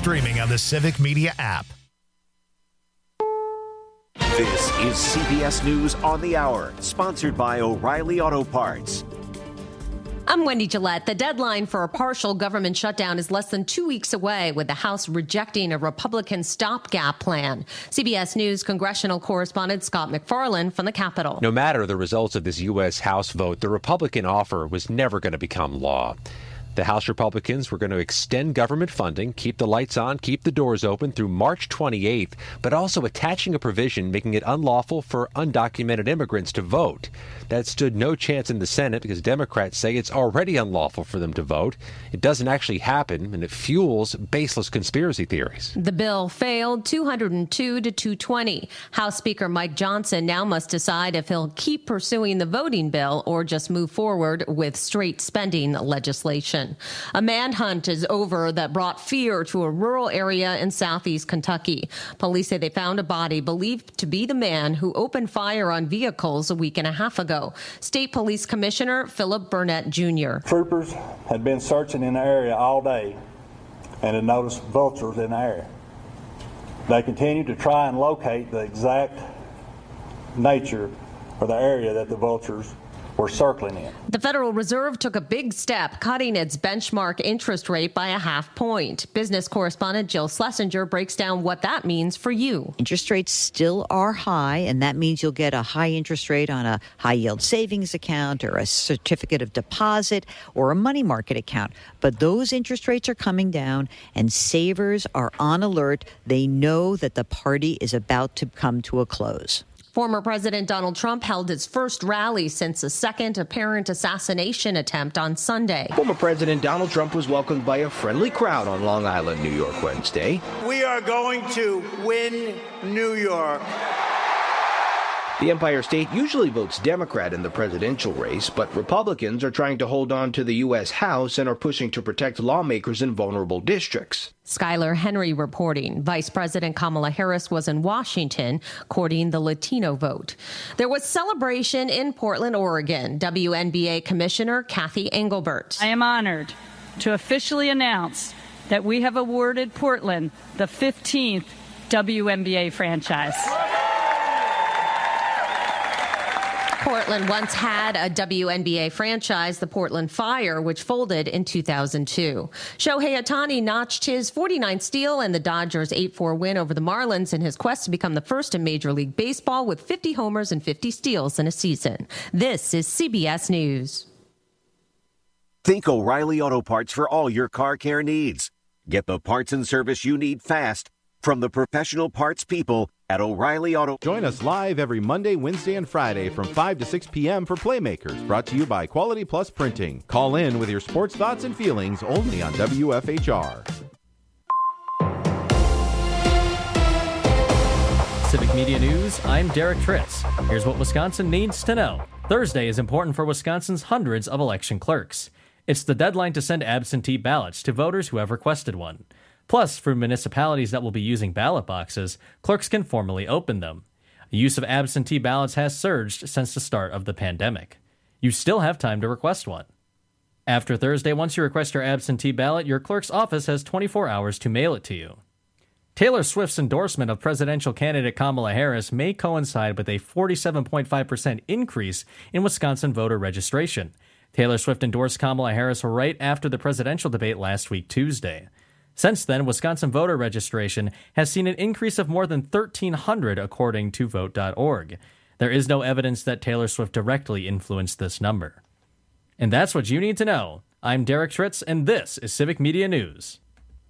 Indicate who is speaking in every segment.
Speaker 1: streaming on the Civic Media app.
Speaker 2: This is CBS News on the Hour, sponsored by O'Reilly Auto Parts.
Speaker 3: I'm Wendy Gillette. The deadline for a partial government shutdown is less than 2 weeks away, with the House rejecting a Republican stopgap plan. CBS News congressional correspondent Scott McFarland from the Capitol.
Speaker 4: No matter the results of this U.S. House vote, the Republican offer was never going to become law. The House Republicans were going to extend government funding, keep the lights on, keep the doors open through March 28th, but also attaching a provision making it unlawful for undocumented immigrants to vote. That stood no chance in the Senate because Democrats say it's already unlawful for them to vote. It doesn't actually happen, and it fuels baseless conspiracy theories.
Speaker 3: The bill failed 202 to 220. House Speaker Mike Johnson now must decide if he'll keep pursuing the voting bill or just move forward with straight spending legislation. A manhunt is over that brought fear to a rural area in southeast Kentucky. Police say they found a body believed to be the man who opened fire on vehicles a week and a half ago. State Police Commissioner Philip Burnett Jr.
Speaker 5: Troopers had been searching in the area all day and had noticed vultures in the area. They continued to try and locate the exact nature or the area that the vultures were circling in.
Speaker 3: The Federal Reserve took a big step, cutting its benchmark interest rate by a half point. Business correspondent Jill Schlesinger breaks down what that means for you.
Speaker 6: Interest rates still are high, and that means you'll get a high interest rate on a high-yield savings account or a certificate of deposit or a money market account. But those interest rates are coming down, and savers are on alert. They know that the party is about to come to a close.
Speaker 3: Former President Donald Trump held his first rally since a second apparent assassination attempt on Sunday.
Speaker 7: Former President Donald Trump was welcomed by a friendly crowd on Long Island, New York, Wednesday.
Speaker 8: We are going to win New York.
Speaker 7: The Empire State usually votes Democrat in the presidential race, but Republicans are trying to hold on to the U.S. House and are pushing to protect lawmakers in vulnerable districts.
Speaker 3: Skylar Henry reporting. Vice President Kamala Harris was in Washington courting the Latino vote. There was celebration in Portland, Oregon. WNBA Commissioner Kathy Engelbert.
Speaker 9: I am honored to officially announce that we have awarded Portland the 15th WNBA franchise.
Speaker 3: Portland once had a WNBA franchise, the Portland Fire, which folded in 2002. Shohei Ohtani notched his 49th steal and the Dodgers' 8-4 win over the Marlins in his quest to become the first in Major League Baseball with 50 homers and 50 steals in a season. This is CBS News.
Speaker 2: Think O'Reilly Auto Parts for all your car care needs. Get the parts and service you need fast from the professional parts people at O'Reilly Auto.
Speaker 10: Join us live every Monday, Wednesday, and Friday from 5 to 6 p.m. for Playmakers, brought to you by Quality Plus Printing. Call in with your sports thoughts and feelings only on WFHR.
Speaker 11: Civic Media News, I'm Derek Tritz. Here's what Wisconsin needs to know. Thursday is important for Wisconsin's hundreds of election clerks. It's the deadline to send absentee ballots to voters who have requested one. Plus, for municipalities that will be using ballot boxes, clerks can formally open them. The use of absentee ballots has surged since the start of the pandemic. You still have time to request one. After Thursday, once you request your absentee ballot, your clerk's office has 24 hours to mail it to you. Taylor Swift's endorsement of presidential candidate Kamala Harris may coincide with a 47.5% increase in Wisconsin voter registration. Taylor Swift endorsed Kamala Harris right after the presidential debate last week, Tuesday. Since then, Wisconsin voter registration has seen an increase of more than 1,300 according to Vote.org. There is no evidence that Taylor Swift directly influenced this number. And that's what you need to know. I'm Derek Tritz, and this is Civic Media News.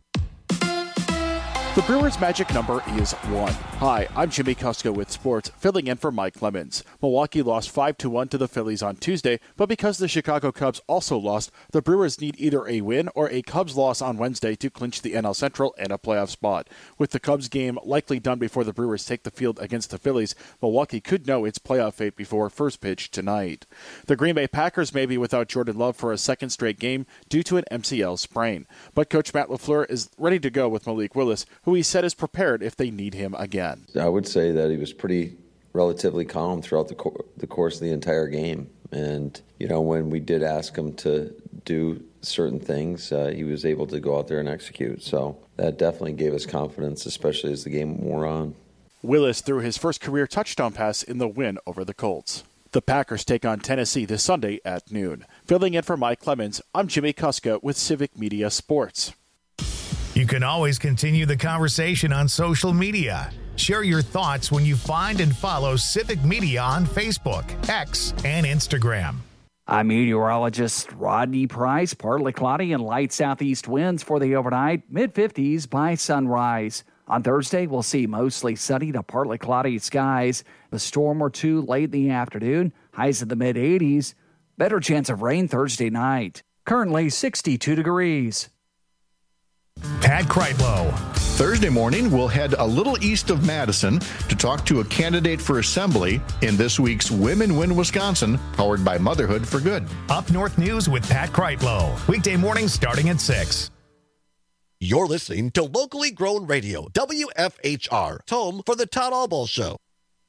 Speaker 12: The Brewers' magic number is 1. Hi, I'm Jimmy Kusko with sports, filling in for Mike Lemons. Milwaukee lost 5-1 to the Phillies on Tuesday, but because the Chicago Cubs also lost, the Brewers need either a win or a Cubs loss on Wednesday to clinch the NL Central and a playoff spot. With the Cubs game likely done before the Brewers take the field against the Phillies, Milwaukee could know its playoff fate before first pitch tonight. The Green Bay Packers may be without Jordan Love for a second straight game due to an MCL sprain, but Coach Matt LaFleur is ready to go with Malik Willis, who he said is prepared if they need him again.
Speaker 13: I would say that he was pretty relatively calm throughout the course of the entire game. And, when we did ask him to do certain things, he was able to go out there and execute. So that definitely gave us confidence, especially as the game wore on.
Speaker 12: Willis threw his first career touchdown pass in the win over the Colts. The Packers take on Tennessee this Sunday at noon. Filling in for Mike Clemens, I'm Jimmy Kuska with Civic Media Sports.
Speaker 1: You can always continue the conversation on social media. Share your thoughts when you find and follow Civic Media on Facebook, X, and Instagram.
Speaker 14: I'm meteorologist Rodney Price. Partly cloudy and light southeast winds for the overnight, mid-50s by sunrise. On Thursday, we'll see mostly sunny to partly cloudy skies. A storm or two late in the afternoon, highs in the mid-80s. Better chance of rain Thursday night. Currently 62 degrees.
Speaker 1: Pat Kreitlow.
Speaker 15: Thursday morning, we'll head a little east of Madison to talk to a candidate for assembly in this week's Women Win Wisconsin, powered by Motherhood for Good.
Speaker 1: Up North News with Pat Kreitlow. Weekday mornings starting at 6.
Speaker 16: You're listening to locally grown radio, WFHR, home for the Todd Albaugh Show.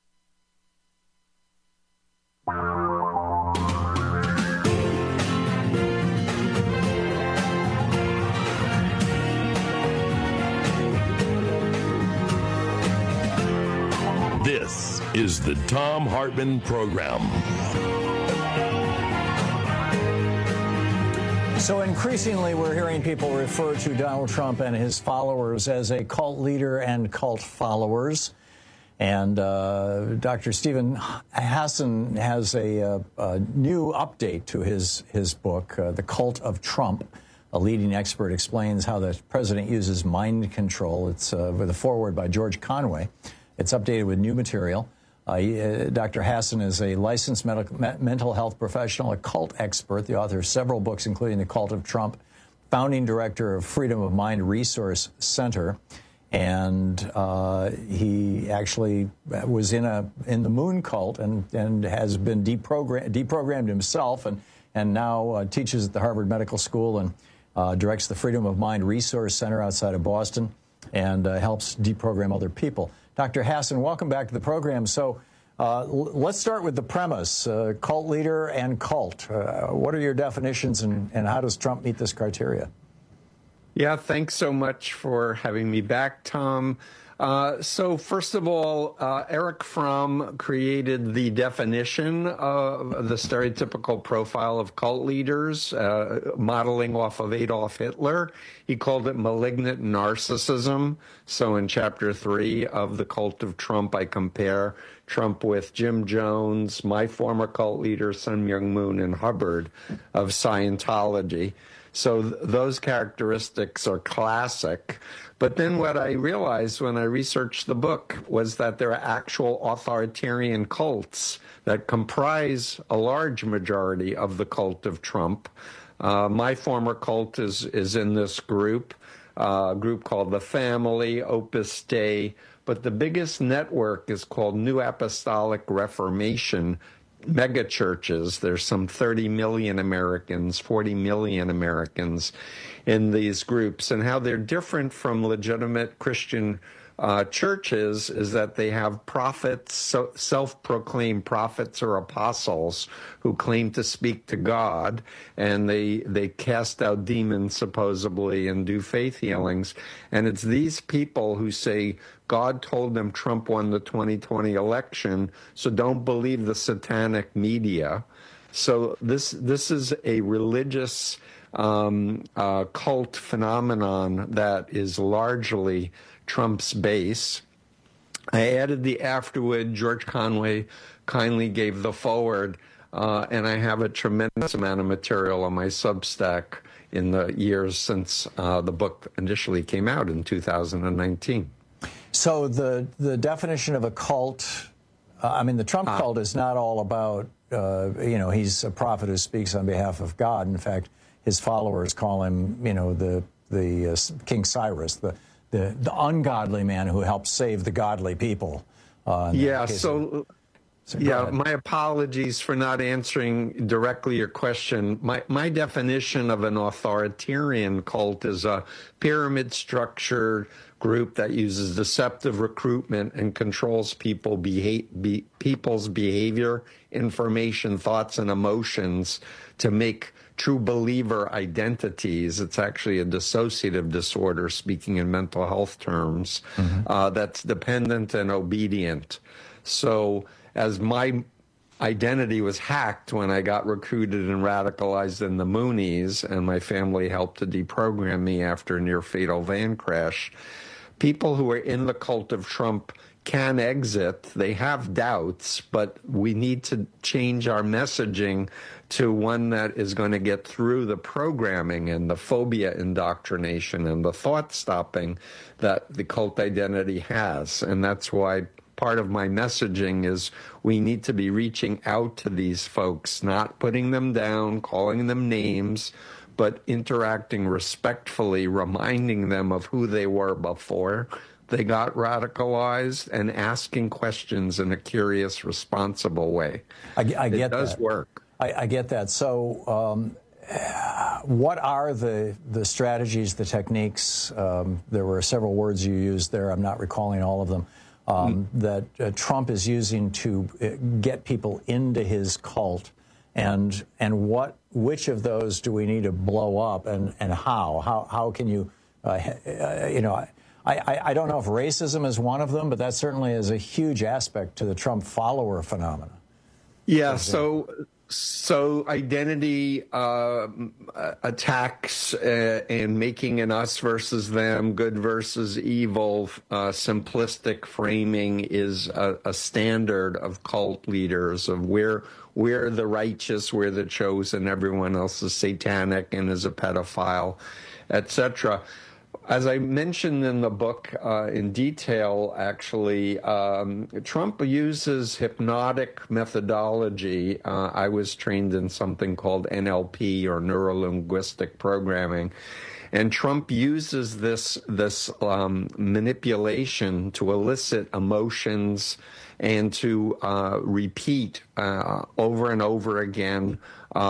Speaker 17: This is the Thom Hartmann Program.
Speaker 18: So increasingly, we're hearing people refer to Donald Trump and his followers as a cult leader and cult followers. And Dr. Stephen Hassan has a new update to his book, The Cult of Trump. A leading expert explains how the president uses mind control. It's with a foreword by George Conway. It's updated with new material. Dr. Hassan is a licensed mental health professional, a cult expert, the author of several books, including The Cult of Trump, founding director of Freedom of Mind Resource Center. And he actually was in the Moon cult and has been deprogrammed himself and now teaches at the Harvard Medical School and directs the Freedom of Mind Resource Center outside of Boston and helps deprogram other people. Dr. Hassan, welcome back to the program. So let's start with the premise, cult leader and cult. What are your definitions and how does Trump meet this criteria?
Speaker 19: Yeah, thanks so much for having me back, Tom. So first of all, Erich Fromm created the definition of the stereotypical profile of cult leaders, modeling off of Adolf Hitler. He called it malignant narcissism. So in Chapter 3 of The Cult of Trump, I compare Trump with Jim Jones, my former cult leader, Sun Myung Moon, and Hubbard of Scientology. So those characteristics are classic. But then what I realized when I researched the book was that there are actual authoritarian cults that comprise a large majority of the cult of Trump. My former cult is in this group, a group called The Family, Opus Dei. But the biggest network is called New Apostolic Reformation mega churches. There's some 30 million Americans, 40 million Americans in these groups. And how they're different from legitimate Christian churches is that they have prophets, self-proclaimed prophets or apostles who claim to speak to God, and they cast out demons supposedly and do faith healings. And it's these people who say God told them Trump won the 2020 election, so don't believe the satanic media. So this is a religious cult phenomenon that is largely Trump's base. I added the afterword. George Conway kindly gave the forward, and I have a tremendous amount of material on my Substack in the years since the book initially came out in 2019.
Speaker 18: So the definition of a cult, the Trump cult is not all about, he's a prophet who speaks on behalf of God. In fact, his followers call him, the King Cyrus, the ungodly man who helped save the godly people. So
Speaker 19: yeah, my apologies for not answering directly your question. My definition of an authoritarian cult is a pyramid structured group that uses deceptive recruitment and controls people's behavior, information, thoughts, and emotions to make true believer identities. It's actually a dissociative disorder, speaking in mental health terms, that's dependent and obedient. So as my identity was hacked when I got recruited and radicalized in the Moonies, and my family helped to deprogram me after a near-fatal van crash, people who are in the cult of Trump can exit. They have doubts, but we need to change our messaging to one that is going to get through the programming and the phobia indoctrination and the thought stopping that the cult identity has. And that's why part of my messaging is we need to be reaching out to these folks, not putting them down, calling them names, but interacting respectfully, reminding them of who they were before they got radicalized, and asking questions in a curious, responsible way.
Speaker 18: I get
Speaker 19: it does
Speaker 18: that.
Speaker 19: work.
Speaker 18: I get that. So what are the strategies, the techniques? There were several words you used there. I'm not recalling all of them. That Trump is using to get people into his cult, and which of those do we need to blow up, and how can you I don't know if racism is one of them, but that certainly is a huge aspect to the Trump follower phenomena.
Speaker 19: Yeah, so identity attacks and making an us versus them, good versus evil, simplistic framing is a standard of cult leaders of we're the righteous, we're the chosen, everyone else is satanic and is a pedophile, etc. As I mentioned in the book in detail, actually, Trump uses hypnotic methodology. I was trained in something called NLP, or neuro-linguistic programming. And Trump uses this manipulation to elicit emotions and to repeat over and over again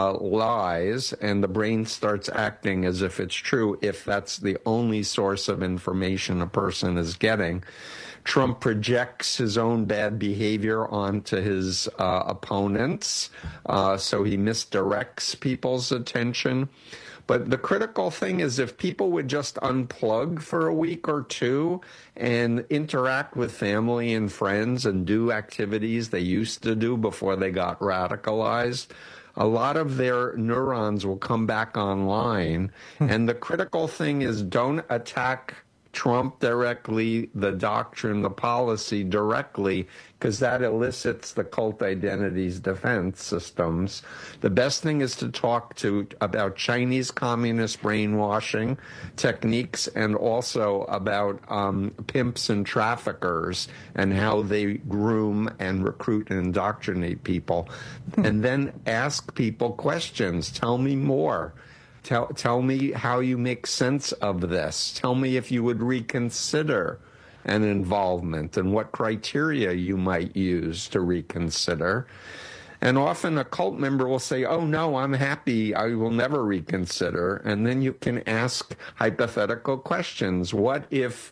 Speaker 19: lies, and the brain starts acting as if it's true if that's the only source of information a person is getting. Trump projects his own bad behavior onto his opponents, so he misdirects people's attention. But the critical thing is if people would just unplug for a week or two and interact with family and friends and do activities they used to do before they got radicalized, a lot of their neurons will come back online. And the critical thing is don't attack Trump directly, the doctrine, the policy directly, because that elicits the cult identity's defense systems. The best thing is to talk about Chinese communist brainwashing techniques, and also about pimps and traffickers and how they groom and recruit and indoctrinate people. And then ask people questions. Tell me more. Tell me how you make sense of this. Tell me if you would reconsider an involvement and what criteria you might use to reconsider. And often a cult member will say, oh, no, I'm happy. I will never reconsider. And then you can ask hypothetical questions. What if,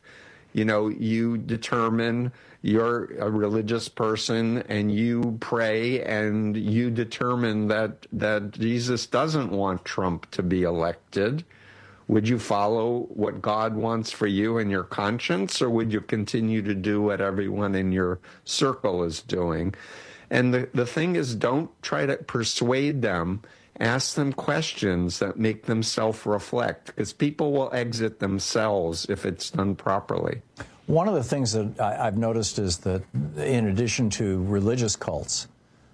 Speaker 19: you determine you're a religious person and you pray and you determine that Jesus doesn't want Trump to be elected? Would you follow what God wants for you and your conscience, or would you continue to do what everyone in your circle is doing? And the thing is, don't try to persuade them. Ask them questions that make them self-reflect, because people will exit themselves if it's done properly.
Speaker 18: One of the things that I've noticed is that in addition to religious cults,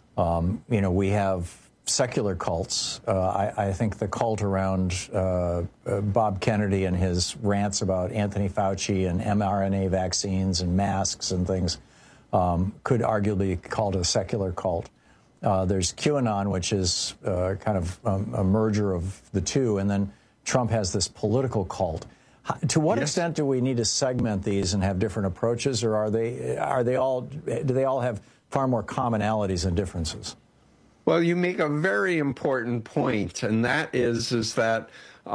Speaker 18: we have secular cults. I think the cult around Bob Kennedy and his rants about Anthony Fauci and mRNA vaccines and masks and things could arguably be called a secular cult. There's QAnon, which is kind of a merger of the two, and then Trump has this political cult. To what extent do we need to segment these and have different approaches, or do they all have far more commonalities than differences.
Speaker 19: Well, you make a very important point, and that is that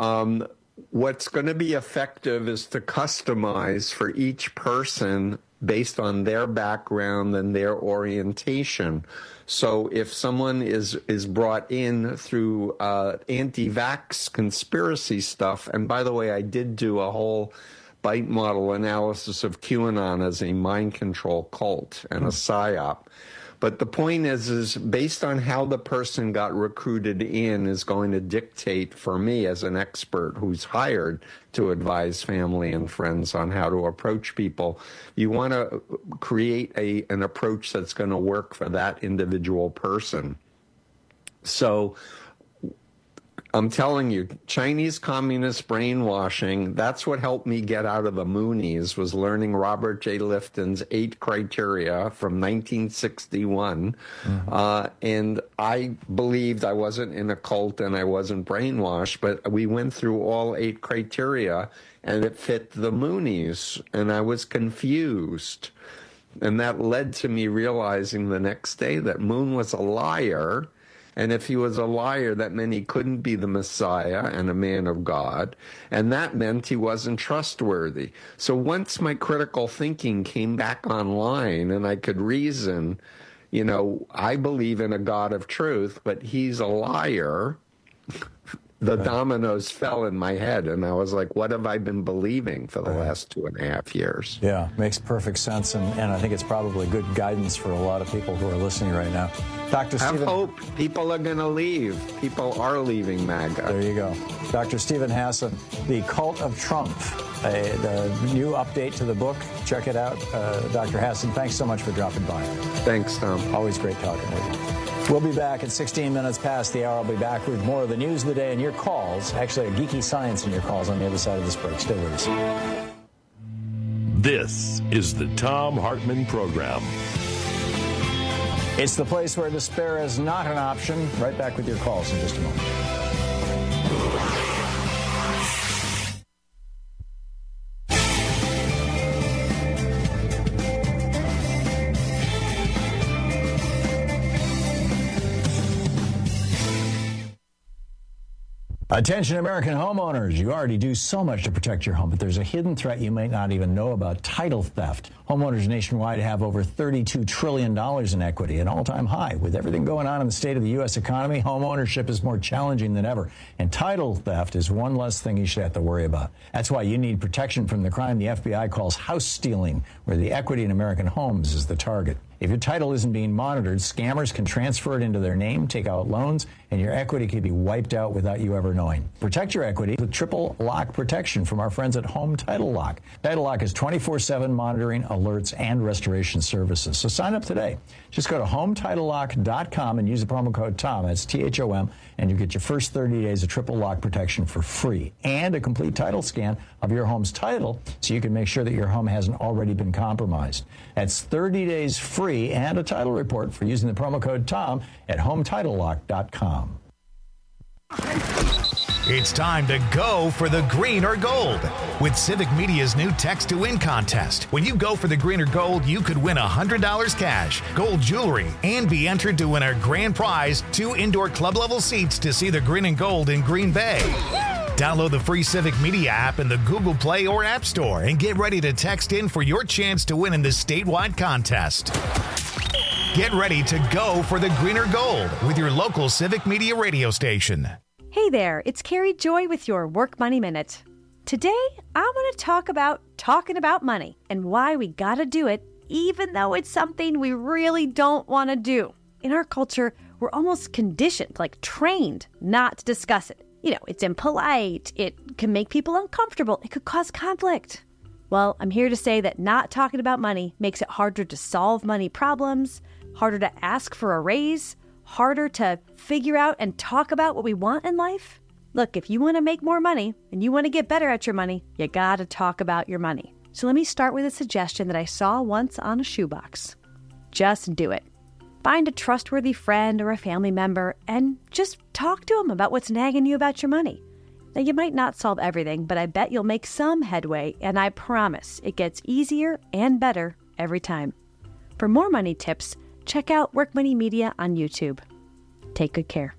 Speaker 19: what's going to be effective is to customize for each person based on their background and their orientation. So if someone is brought in through anti-vax conspiracy stuff, and by the way, I did do a whole bite model analysis of QAnon as a mind control cult and a psyop. But the point is based on how the person got recruited in is going to dictate for me as an expert who's hired to advise family and friends on how to approach people. You want to create an approach that's going to work for that individual person. So I'm telling you, Chinese communist brainwashing, that's what helped me get out of the Moonies, was learning Robert J. Lifton's 8 criteria from 1961. And I believed I wasn't in a cult and I wasn't brainwashed, but we went through all 8 criteria and it fit the Moonies, and I was confused. And that led to me realizing the next day that Moon was a liar. And if he was a liar, that meant he couldn't be the Messiah and a man of God. And that meant he wasn't trustworthy. So once my critical thinking came back online and I could reason, you know, I believe in a God of truth, but he's a liar. The dominoes fell in my head, and I was like, what have I been believing for the last 2.5 years?
Speaker 18: Yeah, makes perfect sense, and I think it's probably good guidance for a lot of people who are listening right now. Dr.
Speaker 19: Have
Speaker 18: Stephen,
Speaker 19: hope. People are going to leave. People are leaving MAGA.
Speaker 18: There you go. Dr. Stephen Hassan, The Cult of Trump, the new update to the book. Check it out. Dr. Hassan, thanks so much for dropping by.
Speaker 19: Thanks, Tom.
Speaker 18: Always great talking with you. We'll be back at 16 minutes past the hour. I'll be back with more of the news of the day and your calls. Actually, a geeky science in your calls on the other side of this break. Stay with us.
Speaker 17: This is the Thom Hartmann Program.
Speaker 18: It's the place where despair is not an option. Right back with your calls in just a moment. Attention American homeowners, you already do so much to protect your home, but there's a hidden threat you might not even know about: title theft. Homeowners nationwide have over $32 trillion in equity, an all-time high. With everything going on in the state of the U.S. economy, home ownership is more challenging than ever, and title theft is one less thing you should have to worry about. That's why you need protection from the crime the FBI calls house stealing, where the equity in American homes is the target. If your title isn't being monitored, scammers can transfer it into their name, take out loans, and your equity could be wiped out without you ever knowing. Protect your equity with triple lock protection from our friends at Home Title Lock. Title Lock is 24/7 monitoring, alerts, and restoration services. So sign up today. Just go to HomeTitleLock.com and use the promo code TOM, that's THOM, and you get your first 30 days of triple lock protection for free and a complete title scan of your home's title so you can make sure that your home hasn't already been compromised. That's 30 days free and a title report for using the promo code TOM at HomeTitleLock.com.
Speaker 1: It's time to go for the green or gold with Civic Media's new Text to Win contest. When you go for the green or gold, you could win $100 cash, gold jewelry, and be entered to win our grand prize, 2 indoor club-level seats to see the green and gold in Green Bay. Download the free Civic Media app in the Google Play or App Store and get ready to text in for your chance to win in this statewide contest. Get ready to go for the green or gold with your local Civic Media radio station.
Speaker 20: Hey there, it's Carrie Joy with your Work Money Minute. Today, I want to talk about talking about money and why we gotta do it, even though it's something we really don't want to do. In our culture, we're almost conditioned, like trained, not to discuss it. You know, it's impolite, it can make people uncomfortable, it could cause conflict. Well, I'm here to say that not talking about money makes it harder to solve money problems, harder to ask for a raise, harder to figure out and talk about what we want in life. Look, if you want to make more money and you want to get better at your money, you gotta talk about your money. So let me start with a suggestion that I saw once on a shoebox. Just do it. Find a trustworthy friend or a family member and just talk to them about what's nagging you about your money. Now, you might not solve everything, but I bet you'll make some headway, and I promise it gets easier and better every time. For more money tips, check out Work Money Media on YouTube. Take good care.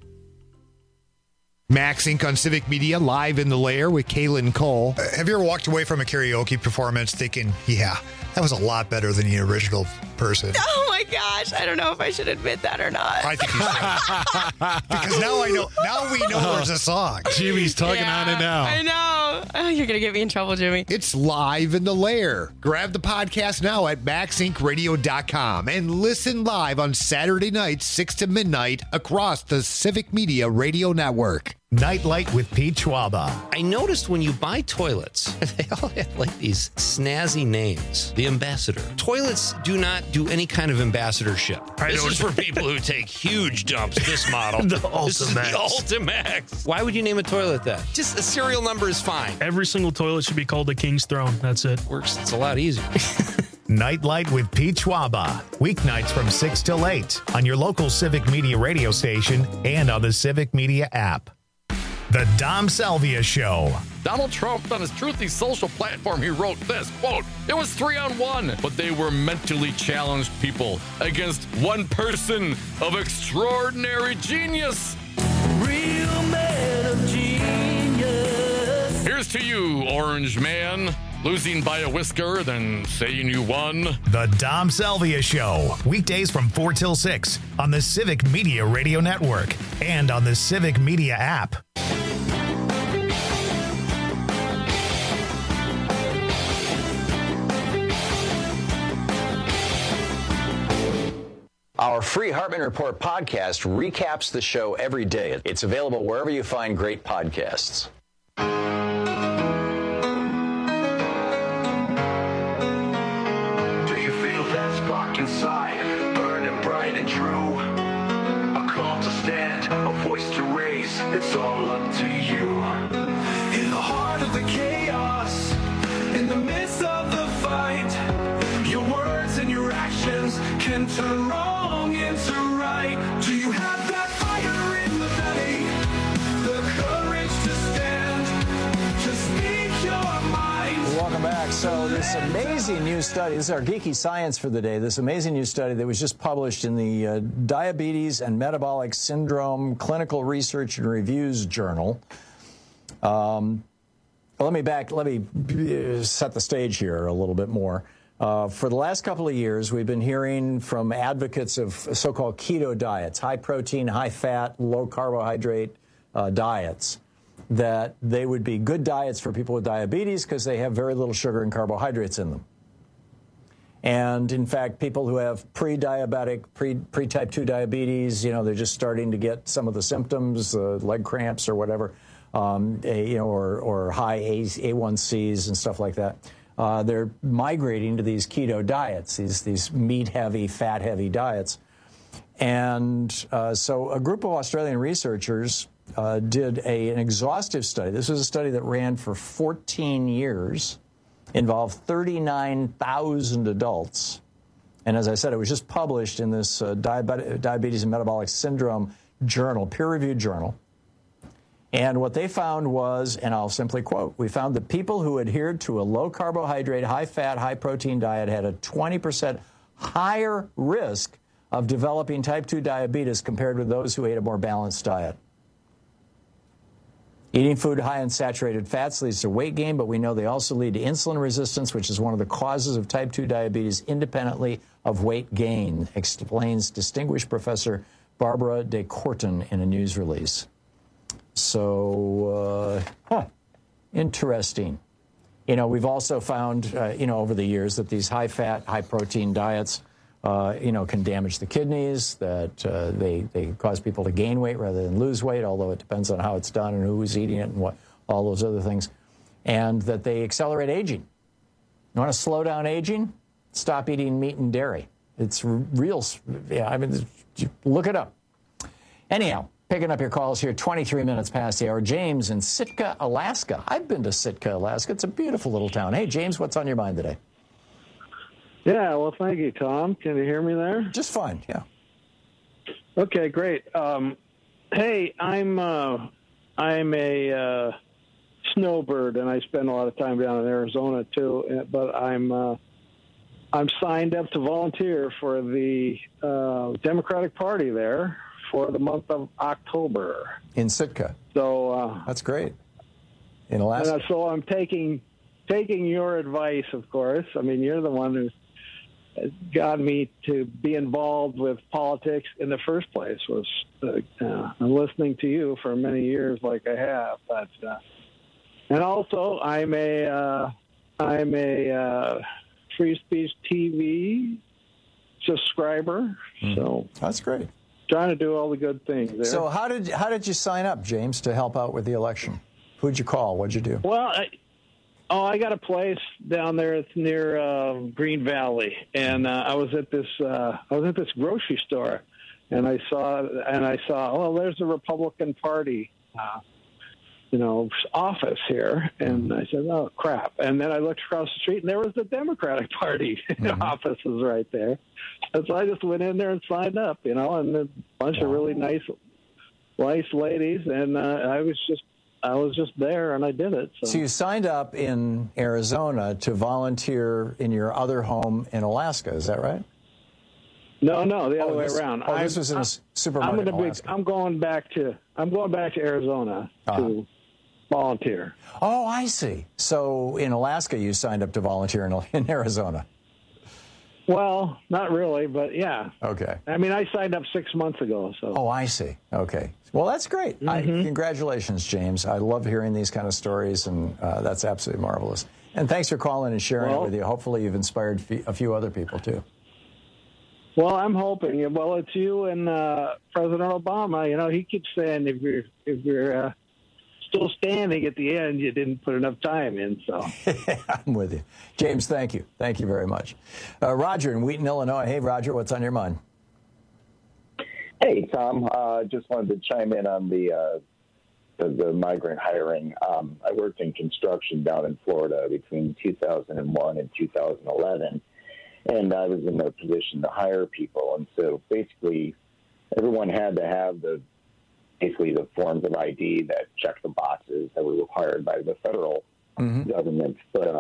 Speaker 21: Max Inc. on Civic Media, live in the lair with Kaylin Cole.
Speaker 22: Have you ever walked away from a karaoke performance thinking, yeah, that was a lot better than the original person?
Speaker 23: Oh my gosh, I don't know if I should admit that or not.
Speaker 22: I think you should. Because now we know there's a song.
Speaker 21: Jimmy's tugging on it now.
Speaker 23: I know. Oh, you're going to get me in trouble, Jimmy.
Speaker 21: It's live in the lair. Grab the podcast now at maxincradio.com and listen live on Saturday nights, 6 to midnight, across the Civic Media Radio Network.
Speaker 1: Nightlight with Pete Schwaba.
Speaker 24: I noticed when you buy toilets, they all have like these snazzy names. The Ambassador. Toilets do not do any kind of ambassadorship. This is for people who take huge dumps. This model.
Speaker 25: The
Speaker 24: This is the Ultimax. Why would you name a toilet that? Just a serial number is fine.
Speaker 25: Every single toilet should be called the King's Throne. That's it.
Speaker 24: Works. It's a lot easier.
Speaker 1: Nightlight with Pete Schwaba. Weeknights from 6 till 8 on your local Civic Media radio station and on the Civic Media app. The Dom Salvia Show.
Speaker 26: Donald Trump, on his Truthy social platform, he wrote this, quote, "It was 3-on-1, but they were mentally challenged people against one person of extraordinary genius." Real man of genius. Here's to you, Orange Man. Losing by a whisker, then saying you won.
Speaker 1: The Dom Salvia Show. Weekdays from 4 till 6 on the Civic Media Radio Network and on the Civic Media app.
Speaker 27: Our free Hartman Report podcast recaps the show every day. It's available wherever you find great podcasts.
Speaker 28: Inside, burning bright and true. A call to stand, a voice to raise. It's all up to you. In the heart of the chaos, in the midst of the fight, your words and your actions can turn wrong into right. Do you have that fire in the belly, the courage to stand, to speak your mind?
Speaker 18: Welcome back. So this amazing new study, this is our geeky science for the day, this amazing new study that was just published in the Diabetes and Metabolic Syndrome Clinical Research and Reviews Journal. Let me set the stage here a little bit more. For the last couple of years, we've been hearing from advocates of so-called keto diets, high protein, high fat, low carbohydrate diets, that they would be good diets for people with diabetes because they have very little sugar and carbohydrates in them. And in fact, people who have pre-diabetic, pre-type 2 diabetes, they're just starting to get some of the symptoms, leg cramps or whatever, or high A1Cs and stuff like that. They're migrating to these keto diets, these meat-heavy, fat-heavy diets. And so a group of Australian researchers did an exhaustive study. This was a study that ran for 14 years, involved 39,000 adults. And as I said, it was just published in this Diabetes and Metabolic Syndrome journal, peer-reviewed journal. And what they found was, and I'll simply quote, we found that people who adhered to a low-carbohydrate, high-fat, high-protein diet had a 20% higher risk of developing type 2 diabetes compared with those who ate a more balanced diet. Eating food high in saturated fats leads to weight gain, but we know they also lead to insulin resistance, which is one of the causes of type 2 diabetes independently of weight gain, explains distinguished Professor Barbara de Courton in a news release. So, interesting. We've also found, over the years that these high-fat, high-protein diets, can damage the kidneys, that they cause people to gain weight rather than lose weight, although it depends on how it's done and who's eating it and what all those other things, and that they accelerate aging. You want to slow down aging? Stop eating meat and dairy. It's real. Look it up. Anyhow, picking up your calls here, 23 minutes past the hour. James in Sitka, Alaska. I've been to Sitka, Alaska. It's a beautiful little town. Hey, James, what's on your mind today?
Speaker 29: Yeah, well, thank you, Tom. Can you hear me there?
Speaker 18: Just fine, yeah.
Speaker 29: Okay, great. Hey, I'm a snowbird, and I spend a lot of time down in Arizona, too, but I'm I'm signed up to volunteer for the Democratic Party there for the month of October.
Speaker 18: In Sitka.
Speaker 29: So
Speaker 18: that's great. In Alaska.
Speaker 29: And so I'm taking your advice, of course. I mean, you're the one who got me to be involved with politics in the first place. I'm listening to you for many years, like I have. But and also, I'm a Free Speech TV subscriber. So
Speaker 18: that's great.
Speaker 29: Trying to do all the good things there.
Speaker 18: So how did you sign up, James, to help out with the election? Who'd you call? What'd you do?
Speaker 29: Well, I got a place down there. It's near Green Valley, and I was at this grocery store, and I saw, oh, there's the Republican Party, office here, and I said, oh crap! And then I looked across the street, and there was the Democratic Party offices right there. And so I just went in there and signed up, and a bunch of really nice ladies, and I was just there, and I did it.
Speaker 18: So you signed up in Arizona to volunteer in your other home in Alaska, is that right?
Speaker 29: No, the other way around.
Speaker 18: This was in a supermarket in Alaska.
Speaker 29: I'm going back to Arizona to volunteer.
Speaker 18: Oh, I see. So in Alaska, you signed up to volunteer in Arizona.
Speaker 29: Well, not really, but yeah.
Speaker 18: Okay.
Speaker 29: I mean, I signed up 6 months ago. So.
Speaker 18: Oh, I see. Okay. Well, that's great. Congratulations, James. I love hearing these kind of stories, and that's absolutely marvelous. And thanks for calling and sharing it with you. Hopefully you've inspired a few other people, too.
Speaker 29: Well, I'm hoping. Well, it's you and President Obama. He keeps saying if you're still standing at the end, you didn't put enough time in. So
Speaker 18: I'm with you. James, thank you. Thank you very much. Roger in Wheaton, Illinois. Hey, Roger, what's on your mind?
Speaker 2: Hey, Tom. Just wanted to chime in on the migrant hiring. I worked in construction down in Florida between 2001 and 2011, and I was in a position to hire people. And so basically everyone had to have the forms of ID that check the boxes that were required by the federal government.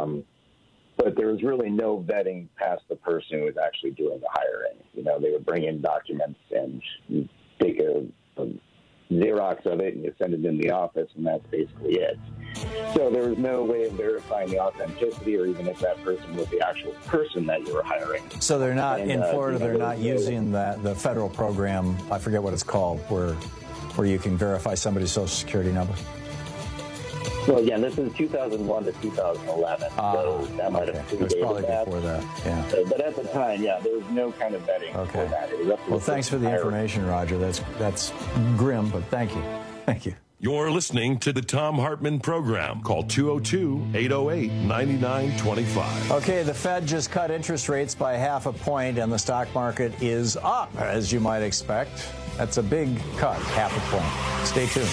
Speaker 2: But there was really no vetting past the person who was actually doing the hiring. They would bring in documents and you take a Xerox of it and you send it in the office, and that's basically it. So there was no way of verifying the authenticity or even if that person was the actual person that you were hiring.
Speaker 18: So they're not, in Florida, they're not using the federal program, I forget what it's called, where you can verify somebody's Social Security number?
Speaker 2: Well, again, this is 2001 to 2011, so that might have predated
Speaker 18: It's probably before that, yeah.
Speaker 2: But at the time, there was no kind of vetting for that. It was up to
Speaker 18: well, thanks for the information, Roger. That's grim, but thank you. Thank you.
Speaker 17: You're listening to the Tom Hartman Program. Call 202-808-9925.
Speaker 18: Okay, the Fed just cut interest rates by 0.5 point, and the stock market is up, as you might expect. That's a big cut, 0.5 point. Stay tuned.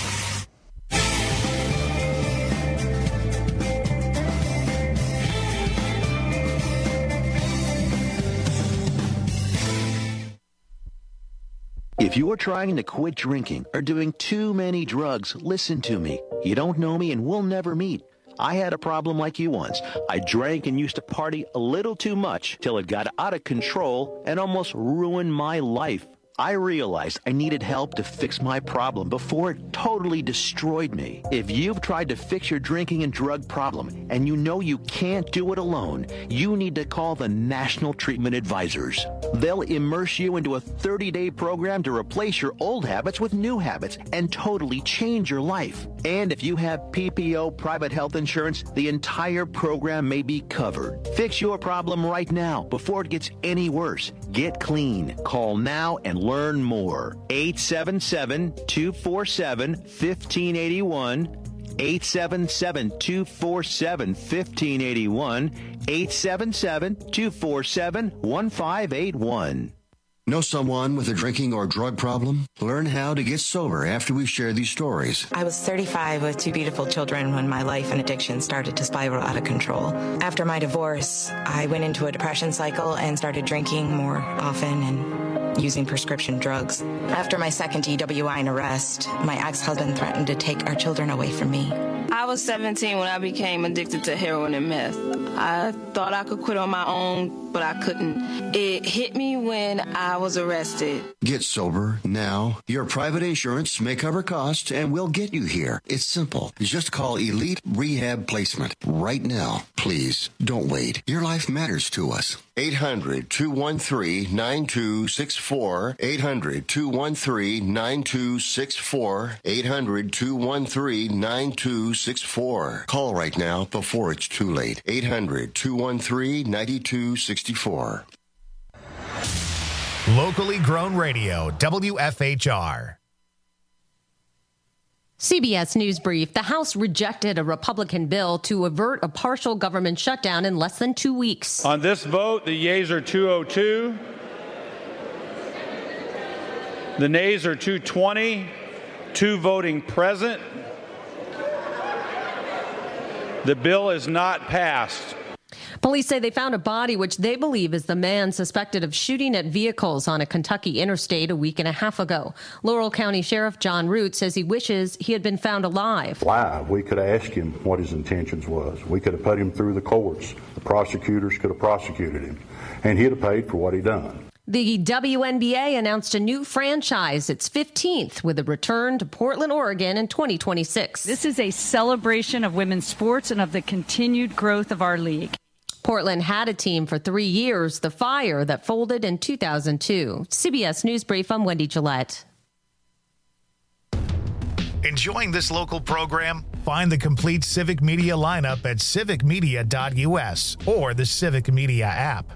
Speaker 3: If you're trying to quit drinking or doing too many drugs, listen to me. You don't know me and we'll never meet. I had a problem like you once. I drank and used to party a little too much till it got out of control and almost ruined my life. I realized I needed help to fix my problem before it totally destroyed me. If you've tried to fix your drinking and drug problem and you know you can't do it alone, you need to call the National Treatment Advisors. They'll immerse you into a 30-day program to replace your old habits with new habits and totally change your life. And if you have PPO private health insurance, the entire program may be covered. Fix your problem right now before it gets any worse. Get clean. Call now and learn more. 877-247-1581. 877-247-1581. 877-247-1581.
Speaker 4: Know someone with a drinking or drug problem? Learn how to get sober after we share these stories.
Speaker 5: I was 35 with 2 beautiful children when my life and addiction started to spiral out of control. After my divorce, I went into a depression cycle and started drinking more often and using prescription drugs. After my second DWI and arrest, my ex-husband threatened to take our children away from me.
Speaker 23: I was 17 when I became addicted to heroin and meth. I thought I could quit on my own, but I couldn't. It hit me when I was arrested.
Speaker 4: Get sober now. Your private insurance may cover costs and we'll get you here. It's simple. Just call Elite Rehab Placement right now. Please don't wait. Your life matters to us. 800-213-9264. 800-213-9264. 800-213-9264. Call right now before it's too late. 800-213-9264.
Speaker 1: Locally grown radio, WFHR.
Speaker 6: CBS News Brief. The House rejected a Republican bill to avert a partial government shutdown in less than 2 weeks.
Speaker 7: On this vote, the yeas are 202. The nays are 220. 2 voting present. The bill is not passed.
Speaker 6: Police say they found a body which they believe is the man suspected of shooting at vehicles on a Kentucky interstate a week and a half ago. Laurel County Sheriff John Root says he wishes he had been found alive.
Speaker 8: Live, we could have asked him what his intentions was. We could have put him through the courts. The prosecutors could have prosecuted him, and he'd have paid for what he done.
Speaker 6: The WNBA announced a new franchise, its 15th, with a return to Portland, Oregon in 2026.
Speaker 9: This is a celebration of women's sports and of the continued growth of our league.
Speaker 6: Portland had a team for 3 years, the Fire, that folded in 2002. CBS News Brief, I'm Wendy Gillette.
Speaker 1: Enjoying this local program? Find the complete Civic Media lineup at civicmedia.us or the Civic Media app.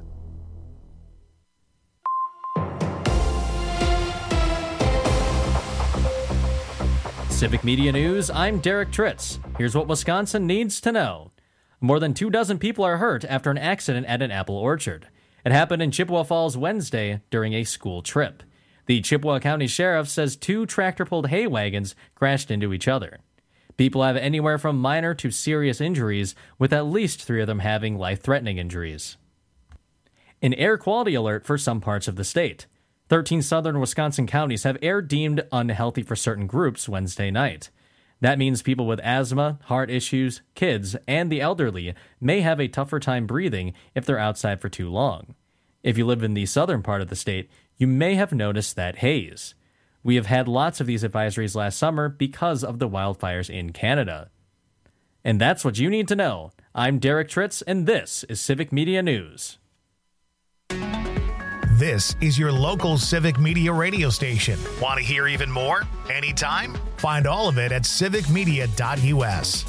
Speaker 10: Civic Media News, I'm Derek Tritz. Here's what Wisconsin needs to know. More than 24 people are hurt after an accident at an apple orchard. It happened in Chippewa Falls Wednesday during a school trip. The Chippewa County Sheriff says 2 tractor-pulled hay wagons crashed into each other. People have anywhere from minor to serious injuries, with at least 3 of them having life-threatening injuries. An air quality alert for some parts of the state. 13 southern Wisconsin counties have air deemed unhealthy for certain groups Wednesday night. That means people with asthma, heart issues, kids, and the elderly may have a tougher time breathing if they're outside for too long. If you live in the southern part of the state, you may have noticed that haze. We have had lots of these advisories last summer because of the wildfires in Canada. And that's what you need to know. I'm Derek Tritz, and this is Civic Media News.
Speaker 1: This is your local Civic Media radio station. Want to hear even more? Anytime? Find all of it at civicmedia.us.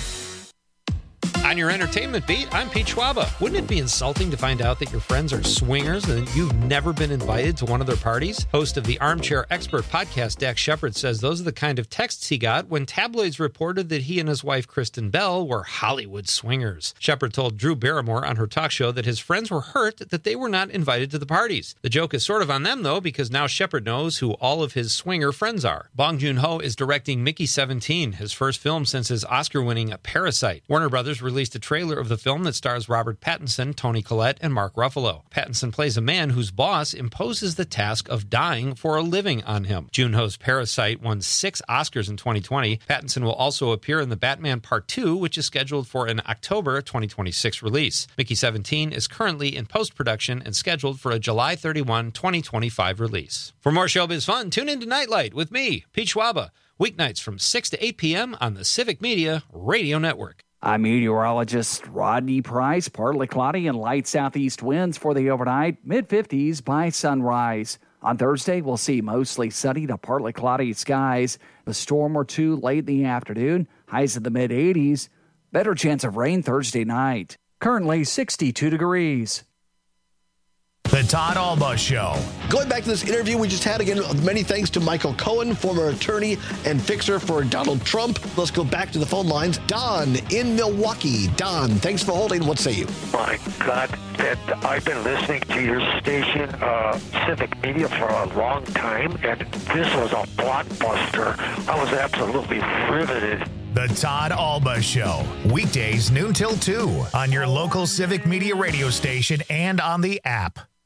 Speaker 24: On your entertainment beat, I'm Pete Schwaba. Wouldn't it be insulting to find out that your friends are swingers and that you've never been invited to one of their parties? Host of the Armchair Expert podcast, Dax Shepard, says those are the kind of texts he got when tabloids reported that he and his wife, Kristen Bell, were Hollywood swingers. Shepard told Drew Barrymore on her talk show that his friends were hurt that they were not invited to the parties. The joke is sort of on them, though, because now Shepard knows who all of his swinger friends are. Bong Joon-ho is directing Mickey 17, his first film since his Oscar-winning Parasite. Warner Brothers released a trailer of the film that stars Robert Pattinson, Toni Collette, and Mark Ruffalo. Pattinson plays a man whose boss imposes the task of dying for a living on him. Joon-ho's Parasite won 6 Oscars in 2020. Pattinson will also appear in The Batman Part 2, which is scheduled for an October 2026 release. Mickey 17 is currently in post-production and scheduled for a July 31, 2025 release. For more showbiz fun, tune in to Nightlight with me, Pete Schwaba, weeknights from 6 to 8 p.m. on the Civic Media Radio Network.
Speaker 11: I'm meteorologist Rodney Price. Partly cloudy and light southeast winds for the overnight, mid-50s by sunrise. On Thursday, we'll see mostly sunny to partly cloudy skies. A storm or two late in the afternoon, highs in the mid-80s. Better chance of rain Thursday night. Currently 62 degrees.
Speaker 1: The Todd Alba Show.
Speaker 12: Going back to this interview we just had, again, many thanks to Michael Cohen, former attorney and fixer for Donald Trump. Let's go back to the phone lines. Don in Milwaukee. Don, thanks for holding. What say you?
Speaker 13: My God, I've been listening to your station, Civic Media, for a long time, and this was a blockbuster. I was absolutely riveted.
Speaker 1: The Todd Alba Show. Weekdays noon till 2 on your local Civic Media radio station and on the app.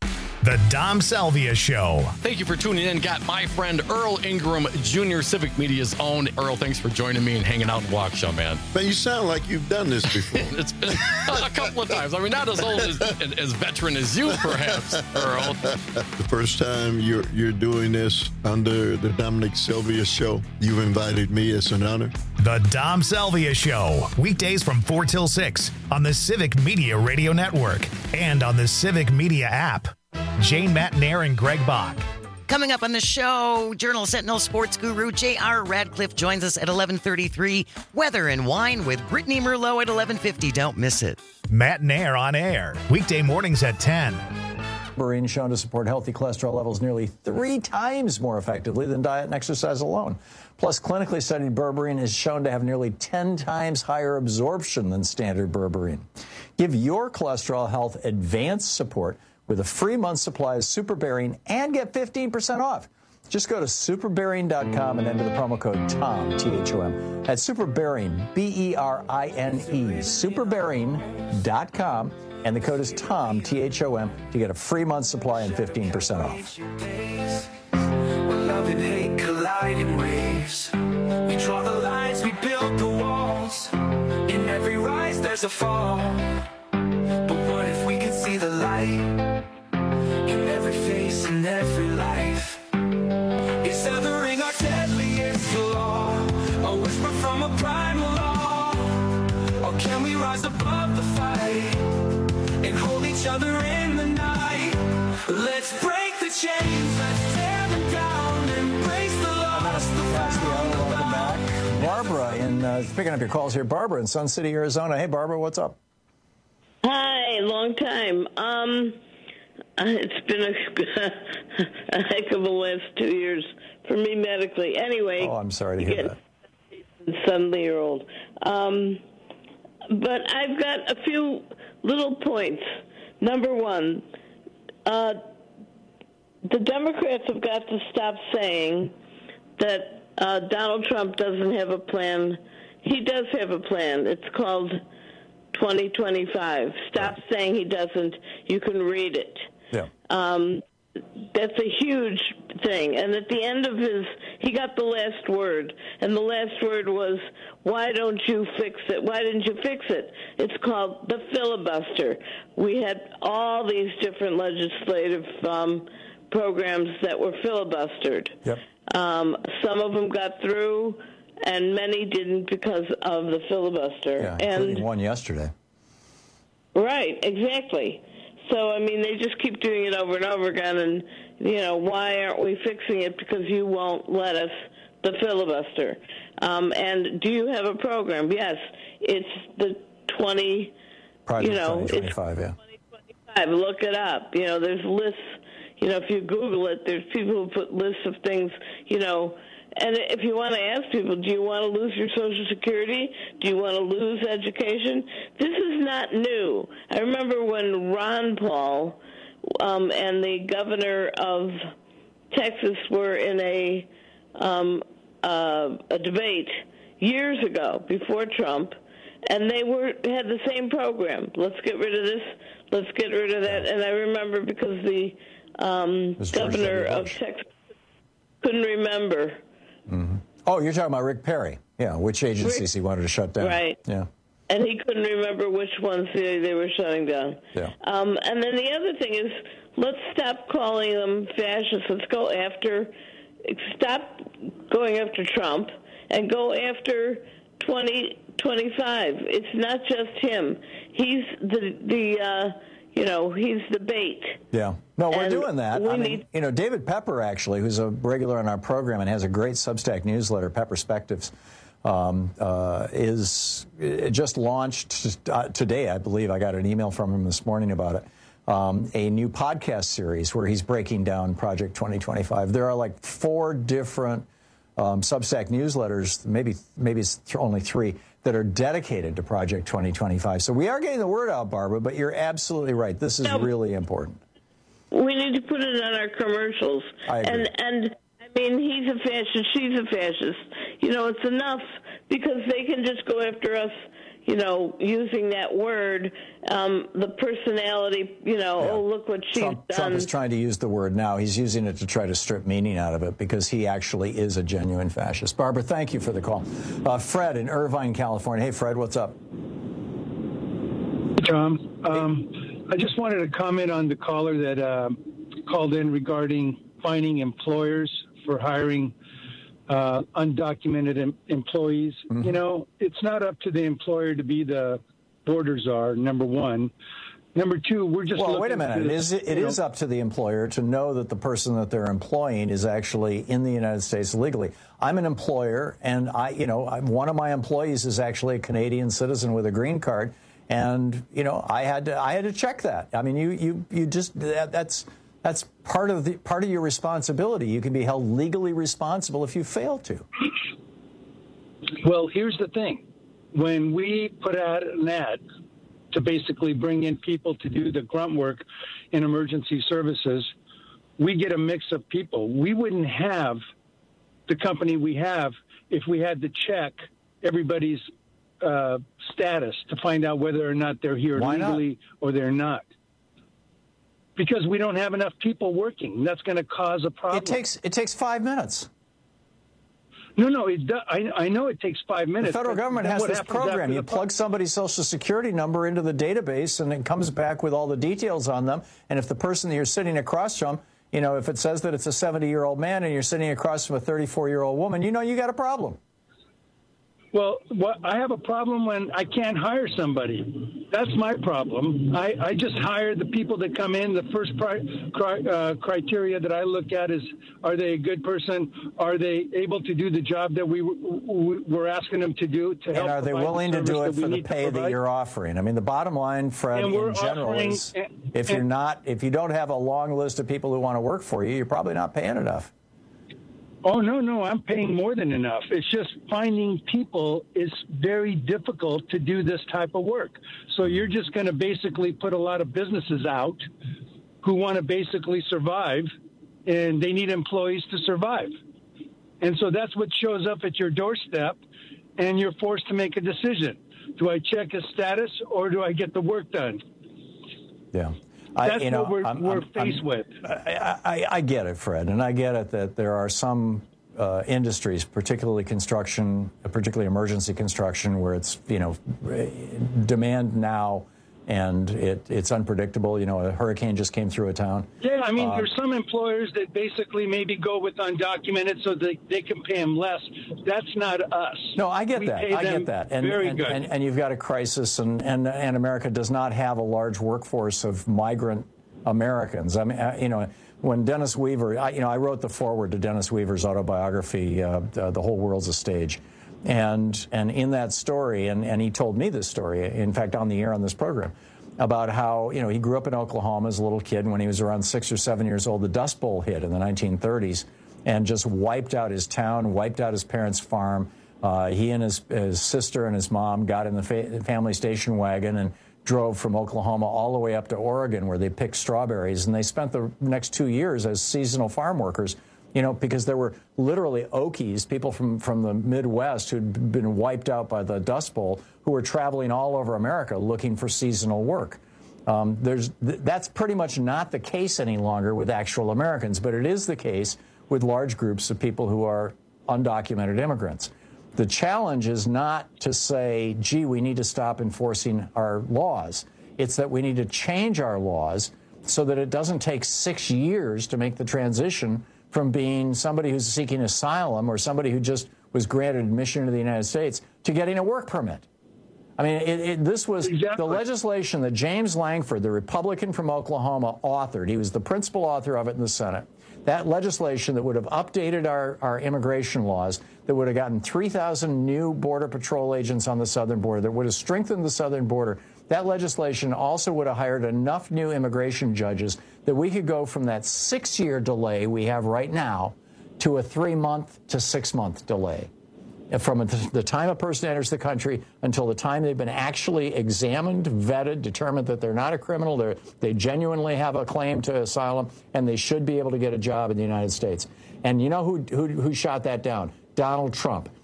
Speaker 1: The Dom Salvia Show.
Speaker 14: Thank you for tuning in. Got my friend Earl Ingram Jr., Civic Media's own. Earl, thanks for joining me and hanging out in Waukesha, man.
Speaker 15: Man, you sound like you've done this before.
Speaker 14: It's been a couple of times. I mean, not as old as veteran as you, perhaps, Earl.
Speaker 15: The first time you're doing this under the Dominic Salvia Show, you've invited me. It's an honor.
Speaker 1: The Dom Salvia Show. Weekdays from 4 till 6 on the Civic Media Radio Network and on the Civic Media app. Jane Matnair and Greg Bach.
Speaker 16: Coming up on the show, Journal Sentinel sports guru J.R. Radcliffe joins us at 11:33. Weather and wine with Brittany Merlot at 11:50. Don't miss it.
Speaker 1: Matnair on air. Weekday mornings at 10.
Speaker 18: Berberine shown to support healthy cholesterol levels nearly 3 times more effectively than diet and exercise alone. Plus, clinically studied berberine is shown to have nearly 10 times higher absorption than standard berberine. Give your cholesterol health advanced support with a free month supply of SuperBerine and get 15% off. Just go to superberine.com and enter the promo code TOM, T-H-O-M. That's SuperBerine, B-E-R-I-N-E, superberine.com, and the code is TOM, T-H-O-M, to get a free month supply and 15% off.
Speaker 28: Love and hate collide in waves. We draw the lines, we build the walls. In every rise, there's a fall. But what if we could see the light in every face, in every life? Is severing our deadliest flaw a whisper from a primal law? Or can we rise above the fight and hold each other in the night? Let's break the chains, let's tear them down, embrace the loss, the found, the
Speaker 18: Welcome back. Barbara, picking up your calls here. Barbara in Sun City, Arizona. Hey, Barbara, what's up?
Speaker 19: Hi, long time. It's been a heck of a last 2 years for me medically. Anyway.
Speaker 18: Oh, I'm sorry to hear that.
Speaker 19: Suddenly you're old. But I've got a few little points. Number one, the Democrats have got to stop saying that Donald Trump doesn't have a plan. He does have a plan. It's called 2025. Stop saying he doesn't. You can read it.
Speaker 18: Yeah.
Speaker 19: That's a huge thing. And at the end of he got the last word. And the last word was, why don't you fix it? Why didn't you fix it? It's called the filibuster. We had all these different legislative programs that were filibustered.
Speaker 18: Yep.
Speaker 19: Some of them got through, and many didn't because of the filibuster.
Speaker 18: Yeah, including one yesterday.
Speaker 19: Right, exactly. So, I mean, they just keep doing it over and over again, and, why aren't we fixing it? Because you won't let us, the filibuster. And do you have a program? Yes, it's the
Speaker 18: 2025, yeah.
Speaker 19: 2025. Look it up. There's lists. If you Google it, there's people who put lists of things, and if you want to ask people, do you want to lose your Social Security? Do you want to lose education? This is not new. I remember when Ron Paul and the governor of Texas were in a debate years ago before Trump, and they had the same program. Let's get rid of this. Let's get rid of that. And I remember because the governor of Texas couldn't remember.
Speaker 18: Mm-hmm. Oh, you're talking about Rick Perry. Yeah, which agencies he wanted to shut down.
Speaker 19: Right.
Speaker 18: Yeah.
Speaker 19: And he couldn't remember which ones they were shutting down.
Speaker 18: Yeah.
Speaker 19: And then the other thing is, let's stop calling them fascists. Let's stop going after Trump and go after 2025. It's not just him. He's he's the bait.
Speaker 18: Yeah. No, we're doing that. David Pepper, actually, who's a regular on our program and has a great Substack newsletter, Pepperspectives, is just launched today, I believe. I got an email from him this morning about it. A new podcast series where he's breaking down Project 2025. There are like 4 different Substack newsletters, maybe it's only 3, that are dedicated to Project 2025. So we are getting the word out, Barbara, but you're absolutely right. This is really important.
Speaker 19: We need to put it on our commercials.
Speaker 18: I agree.
Speaker 19: And I mean, he's a fascist, she's a fascist. It's enough because they can just go after us, using that word, the personality, oh, look what she's done.
Speaker 18: Trump is trying to use the word now. He's using it to try to strip meaning out of it because he actually is a genuine fascist. Barbara, thank you for the call. Fred in Irvine, California. Hey, Fred, what's up?
Speaker 2: Tom, I just wanted to comment on the caller that called in regarding fining employers for hiring undocumented employees.
Speaker 18: Mm-hmm.
Speaker 2: It's not up to the employer to be the border czar, number one. Number two, we're just
Speaker 18: wait a minute. It is up to the employer to know that the person that they're employing is actually in the United States legally. I'm an employer, and one of my employees is actually a Canadian citizen with a green card, and I had to check that. I mean, you just that's part of your responsibility. You can be held legally responsible if you fail to.
Speaker 2: Well, here's the thing. When we put out an ad to basically bring in people to do the grunt work in emergency services, we get a mix of people. We wouldn't have the company we have if we had to check everybody's status to find out whether or not they're here legally or they're not. Because we don't have enough people working. That's going to cause a problem.
Speaker 18: It takes 5 minutes.
Speaker 2: No, it does. I know it takes 5 minutes.
Speaker 18: The federal government has this program. You plug somebody's Social Security number into the database, and it comes back with all the details on them. And if the person that you're sitting across from, if it says that it's a 70-year-old man and you're sitting across from a 34-year-old woman, you got a problem.
Speaker 2: Well, I have a problem when I can't hire somebody. That's my problem. I just hire the people that come in. The first criteria that I look at is, are they a good person? Are they able to do the job that we're asking them to do? To help
Speaker 18: and are they willing to do it for the pay that you're offering? I mean, the bottom line, Fred, in general is if you don't have a long list of people who want to work for you, you're probably not paying enough.
Speaker 2: Oh, no, I'm paying more than enough. It's just finding people is very difficult to do this type of work. So you're just going to basically put a lot of businesses out who want to basically survive, and they need employees to survive. And so that's what shows up at your doorstep, and you're forced to make a decision. Do I check his status, or do I get the work done?
Speaker 18: Yeah.
Speaker 2: That's what we're faced with.
Speaker 18: I get it, Fred, and I get it that there are some industries, particularly construction, particularly emergency construction, where it's demand now and it's unpredictable. A hurricane just came through a town.
Speaker 2: Yeah, I mean, there's some employers that basically maybe go with undocumented so they can pay them less. That's not us.
Speaker 18: No, I get that. I get that. And you've got a crisis, and America does not have a large workforce of migrant Americans. I mean, when Dennis Weaver, I wrote the foreword to Dennis Weaver's autobiography, The Whole World's a Stage. And in that story, and he told me this story, in fact, on the air on this program, about how, he grew up in Oklahoma as a little kid. When he was around 6 or 7 years old, the Dust Bowl hit in the 1930s and just wiped out his town, wiped out his parents' farm. He and his sister and his mom got in the family station wagon and drove from Oklahoma all the way up to Oregon, where they picked strawberries. And they spent the next 2 years as seasonal farm workers, because there were literally Okies, people from the Midwest who'd been wiped out by the Dust Bowl, who were traveling all over America looking for seasonal work. That's pretty much not the case any longer with actual Americans, but it is the case with large groups of people who are undocumented immigrants. The challenge is not to say, gee, we need to stop enforcing our laws. It's that we need to change our laws so that it doesn't take 6 years to make the transition from being somebody who's seeking asylum or somebody who just was granted admission to the United States to getting a work permit. I mean, this was the legislation that James Langford, the Republican from Oklahoma, authored. He was the principal author of it in the Senate. That legislation that would have updated our immigration laws, that would have gotten 3,000 new Border Patrol agents on the southern border, that would have strengthened the southern border. That legislation also would have hired enough new immigration judges that we could go from that 6-year delay we have right now to a 3-month to 6-month delay. From the time a person enters the country until the time they've been actually examined, vetted, determined that they're not a criminal, they genuinely have a claim to asylum, and they should be able to get a job in the United States. And you know who shot that down? Donald Trump.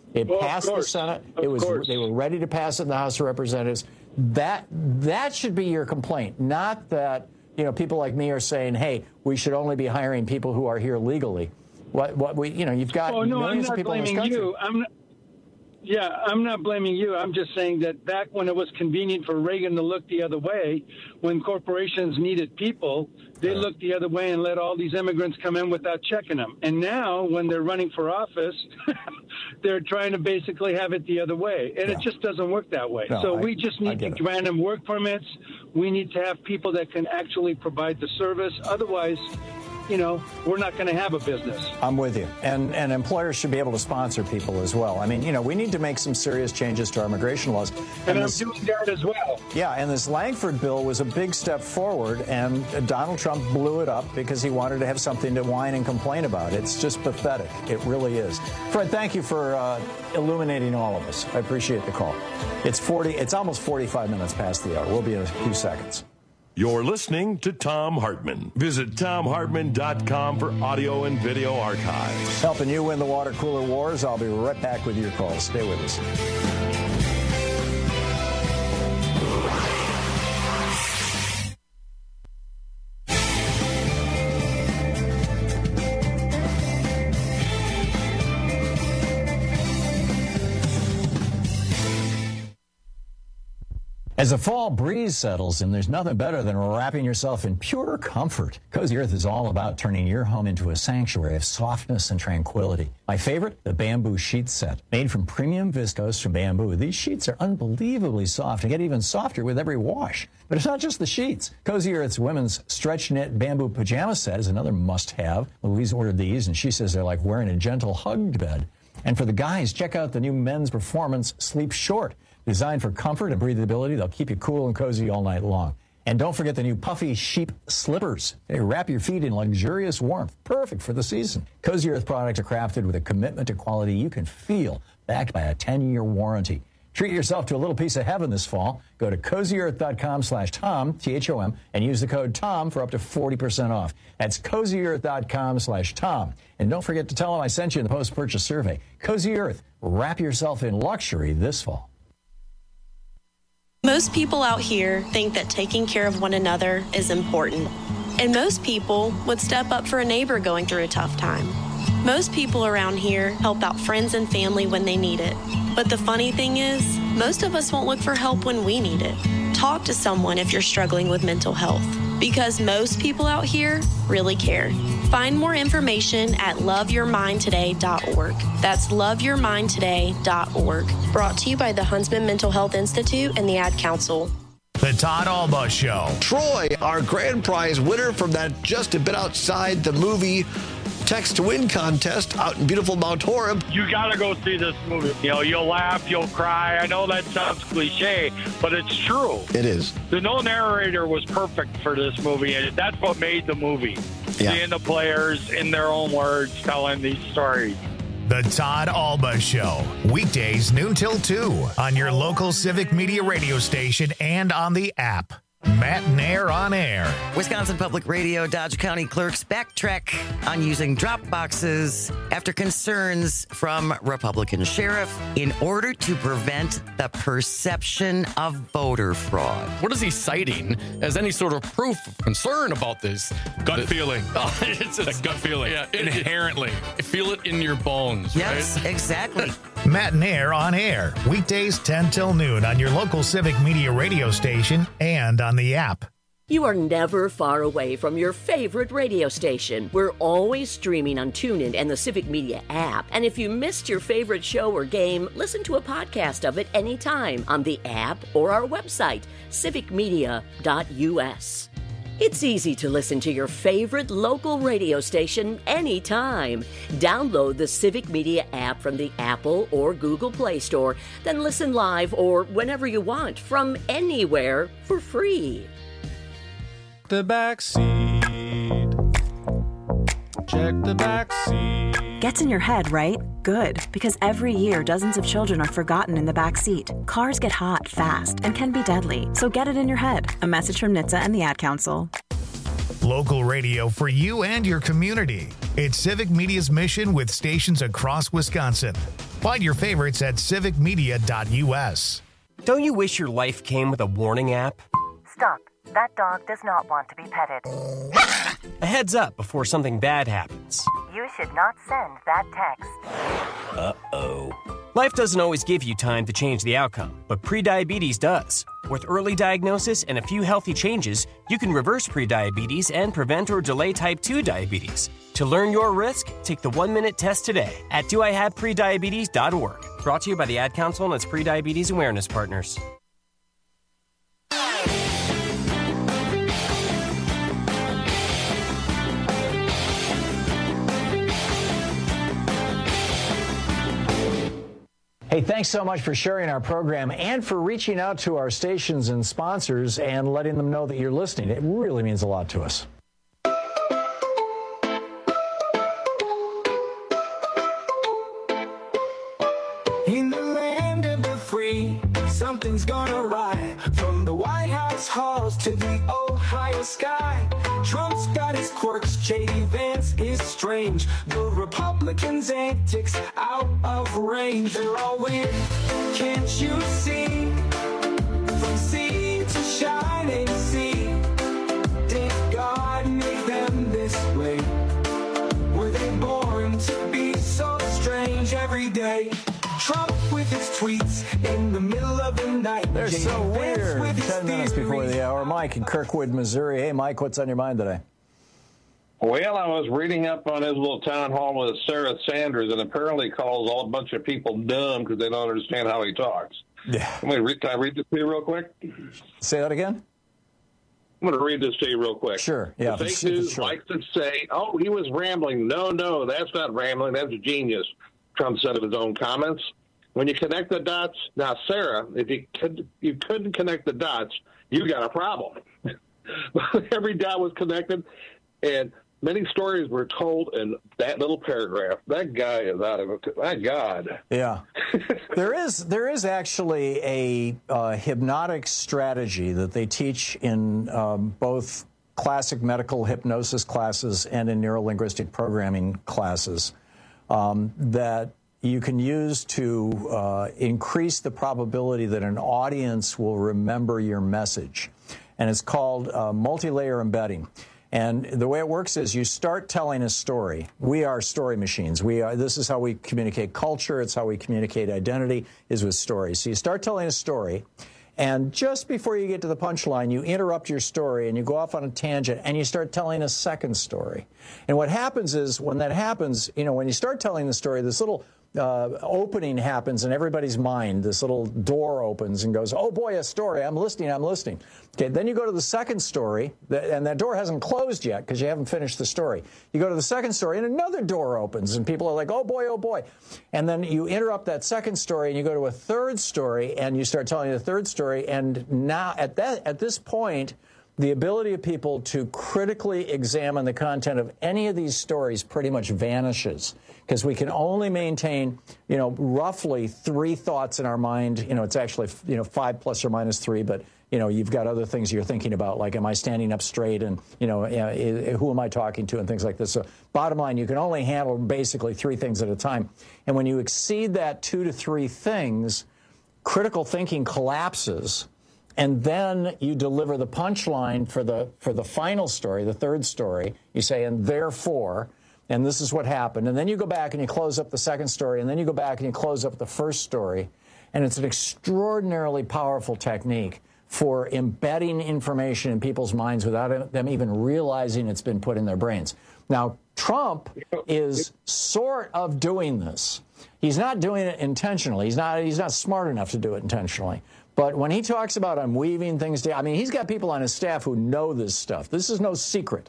Speaker 18: It passed the Senate. They were ready to pass it in the House of Representatives. That should be your complaint, not that people like me are saying, hey, we should only be hiring people who are here legally. You've got millions of people in this country.
Speaker 2: I'm not blaming you. I'm just saying that back when it was convenient for Reagan to look the other way, when corporations needed people, they looked the other way and let all these immigrants come in without checking them. And now, when they're running for office, they're trying to basically have it the other way. And it just doesn't work that way.
Speaker 18: No,
Speaker 2: so we just need to grant them work permits. We need to have people that can actually provide the service. Otherwise, we're not going to have a business.
Speaker 18: I'm with you. And employers should be able to sponsor people as well. I mean, we need to make some serious changes to our immigration laws.
Speaker 2: And I'm doing that as well.
Speaker 18: Yeah, and this Langford bill was a big step forward, and Donald Trump blew it up because he wanted to have something to whine and complain about. It's just pathetic. It really is. Fred, thank you for illuminating all of us. I appreciate the call. It's almost 45 minutes past the hour. We'll be in a few seconds.
Speaker 3: You're listening to Thom Hartmann. Visit ThomHartmann.com for audio and video archives.
Speaker 18: Helping you win the water cooler wars. I'll be right back with your calls. Stay with us. As the fall breeze settles in, there's nothing better than wrapping yourself in pure comfort. Cozy Earth is all about turning your home into a sanctuary of softness and tranquility. My favorite, the bamboo sheet set. Made from premium viscose from bamboo, these sheets are unbelievably soft and get even softer with every wash. But it's not just the sheets. Cozy Earth's women's stretch knit bamboo pajama set is another must-have. Louise ordered these, and she says they're like wearing a gentle hugged bed. And for the guys, check out the new Men's Performance Sleep Short. Designed for comfort and breathability, they'll keep you cool and cozy all night long. And don't forget the new puffy sheep slippers. They wrap your feet in luxurious warmth, perfect for the season. Cozy Earth products are crafted with a commitment to quality you can feel, backed by a 10-year warranty. Treat yourself to a little piece of heaven this fall. Go to CozyEarth.com/Tom, T-H-O-M, and use the code TOM for up to 40% off. That's CozyEarth.com/Tom. And don't forget to tell them I sent you in the post-purchase survey. Cozy Earth, wrap yourself in luxury this fall.
Speaker 17: Most people out here think that taking care of one another is important. And most people would step up for a neighbor going through a tough time. Most people around here help out friends and family when they need it. But the funny thing is, most of us won't look for help when we need it. Talk to someone if you're struggling with mental health, because most people out here really care. Find more information at loveyourmindtoday.org. That's loveyourmindtoday.org. Brought to you by the Huntsman Mental Health Institute and the Ad Council.
Speaker 1: The Todd Alba Show.
Speaker 12: Troy, our grand prize winner from that just a bit outside the movie Text to Win contest out in beautiful Mount Horeb.
Speaker 7: You got to go see this movie. You'll laugh, you'll cry. I know that sounds cliche, but it's true.
Speaker 12: It is.
Speaker 7: The no narrator was perfect for this movie, and that's what made the movie. Yeah. Seeing the players in their own words telling these stories.
Speaker 1: The Todd Alba Show. Weekdays noon till 2 on your local Civic Media radio station and on the app. Matt Nair on air.
Speaker 16: Wisconsin Public Radio Dodge County clerks backtrack on using drop boxes after concerns from Republican sheriff in order to prevent the perception of voter fraud.
Speaker 14: What is he citing as any sort of proof of concern about this?
Speaker 20: Gut feeling.
Speaker 14: Oh, it's
Speaker 20: a gut feeling.
Speaker 14: Yeah,
Speaker 20: inherently.
Speaker 14: Feel it in your bones,
Speaker 16: yes,
Speaker 14: right?
Speaker 16: Exactly.
Speaker 1: Matt Nair on air. Weekdays 10 till noon on your local Civic Media radio station and on the app.
Speaker 21: You are never far away from your favorite radio station. We're always streaming on TuneIn and the Civic Media app. And if you missed your favorite show or game, listen to a podcast of it anytime on the app or our website, civicmedia.us. It's easy to listen to your favorite local radio station anytime. Download the Civic Media app from the Apple or Google Play Store, then listen live or whenever you want from anywhere for free.
Speaker 22: The back seat. Check the back seat.
Speaker 25: Gets in your head, right? Good, because every year dozens of children are forgotten in the back seat. Cars get hot fast and can be deadly, so get it in your head. A message from NHTSA and the Ad Council.
Speaker 1: Local radio for you and your community. It's Civic Media's mission with stations across Wisconsin. Find your favorites at civicmedia.us.
Speaker 4: Don't you wish your life came with a warning app?
Speaker 5: Stop. That dog does not want to be petted.
Speaker 4: A heads up before something bad happens.
Speaker 5: You should not send that text.
Speaker 4: Uh-oh. Life doesn't always give you time to change the outcome, but prediabetes does. With early diagnosis and a few healthy changes, you can reverse prediabetes and prevent or delay type 2 diabetes. To learn your risk, take the 1-minute test today at doihaveprediabetes.org. Brought to you by the Ad Council and its prediabetes awareness partners.
Speaker 18: Hey, thanks so much for sharing our program and for reaching out to our stations and sponsors and letting them know that you're listening. It really means a lot to us.
Speaker 28: In the land of the free, something's gonna ride. From the White House halls to the Ohio sky. Trump's got his quirks, J.D. Vance is strange. The Republicans' antics out of range. They're all weird, can't you see? From sea to shining sea. Did God make them this way? Were they born to be so strange every day? Trump with his tweets in the middle of the night.
Speaker 18: They're so weird. 10 minutes before the hour. Mike in Kirkwood, Missouri. Hey, Mike, what's on your mind today?
Speaker 6: Well, I was reading up on his little town hall with Sarah Sanders, and apparently calls all a bunch of people dumb because they don't understand how he talks.
Speaker 18: Yeah.
Speaker 6: Can I read this to you real quick?
Speaker 18: Say that again?
Speaker 6: I'm going to read this to you real quick.
Speaker 18: Sure. Yeah.
Speaker 6: The fake news likes to say, oh, he was rambling. No, that's not rambling. That's genius. Trump said of his own comments. When you connect the dots, now, Sarah, if you couldn't connect the dots, you got a problem. Every dot was connected, and many stories were told in that little paragraph. That guy is out of it. My God.
Speaker 18: Yeah. There is actually a hypnotic strategy that they teach in both classic medical hypnosis classes and in neurolinguistic programming classes that you can use to increase the probability that an audience will remember your message. And it's called multi-layer embedding. And the way it works is you start telling a story. We are story machines. This is how we communicate culture. It's how we communicate identity, is with stories. So you start telling a story, and just before you get to the punchline, you interrupt your story and you go off on a tangent and you start telling a second story. And what happens is, when that happens, when you start telling the story, this little opening happens in everybody's mind. This little door opens and goes, oh boy, a story. I'm listening. Okay, then you go to the second story, and that door hasn't closed yet because you haven't finished the story. You go to the second story, and another door opens, and people are like, oh boy, oh boy. And then you interrupt that second story, and you go to a third story, and you start telling the third story. And now, at this point, the ability of people to critically examine the content of any of these stories pretty much vanishes, because we can only maintain, roughly 3 thoughts in our mind. It's actually, 5 plus or minus 3, but, you've got other things you're thinking about, like, am I standing up straight, and, who am I talking to, and things like this. So bottom line, you can only handle basically 3 things at a time. And when you exceed that 2 to 3 things, critical thinking collapses. And then you deliver the punchline for the final story, the third story. You say, and therefore, and this is what happened. And then you go back and you close up the second story, and then you go back and you close up the first story. And it's an extraordinarily powerful technique for embedding information in people's minds without them even realizing it's been put in their brains. Now, Trump is sort of doing this. He's not doing it intentionally. He's not smart enough to do it intentionally. But when he talks about I'm weaving things down, he's got people on his staff who know this stuff. This is no secret.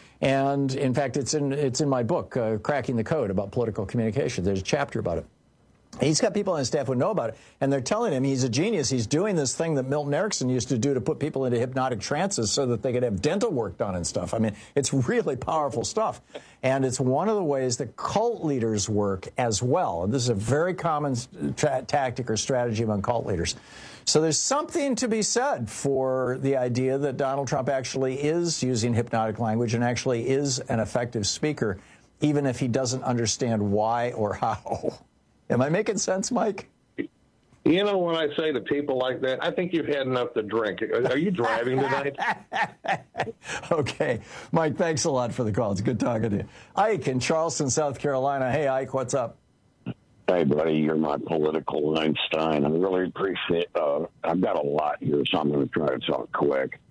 Speaker 18: And in fact, it's in my book, Cracking the Code, about political communication. There's a chapter about it. He's got people on his staff who know about it, and they're telling him he's a genius. He's doing this thing that Milton Erickson used to do to put people into hypnotic trances so that they could have dental work done and stuff. It's really powerful stuff. And it's one of the ways that cult leaders work as well. And this is a very common tactic or strategy among cult leaders. So there's something to be said for the idea that Donald Trump actually is using hypnotic language and actually is an effective speaker, even if he doesn't understand why or how. Am I making sense, Mike?
Speaker 6: You know, when I say to people like that, I think you've had enough to drink. Are you driving tonight?
Speaker 18: Okay. Mike, thanks a lot for the call. It's good talking to you. Ike in Charleston, South Carolina. Hey, Ike, what's up?
Speaker 8: Hey, buddy, you're my political Einstein. I really appreciate I've got a lot here, so I'm going to try to talk quick.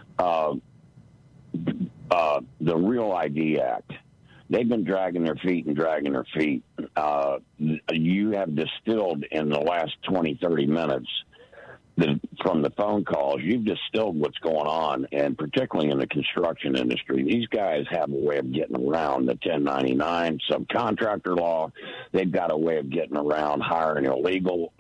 Speaker 8: The Real ID Act. They've been dragging their feet. You have distilled in the last 20, 30 minutes from the phone calls, you've distilled what's going on, and particularly in the construction industry. These guys have a way of getting around the 1099 subcontractor law. They've got a way of getting around hiring illegal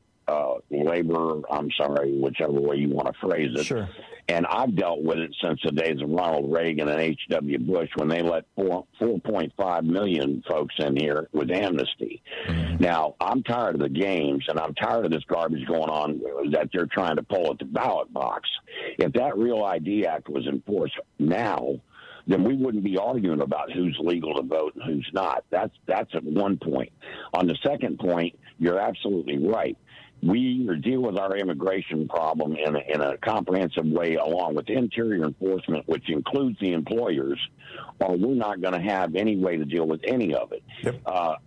Speaker 8: labor, whichever way you want to phrase it. Sure. And I've dealt with it since the days of Ronald Reagan and H.W. Bush when they let 4.5 million folks in here with amnesty. Mm-hmm. Now, I'm tired of the games, and I'm tired of this garbage going on that they're trying to pull at the ballot box. If that Real ID Act was enforced now, then we wouldn't be arguing about who's legal to vote and who's not. That's at one point. On the second point, you're absolutely right. We either deal with our immigration problem in a comprehensive way along with interior enforcement, which includes the employers, or we're not going to have any way to deal with any of it. Yep.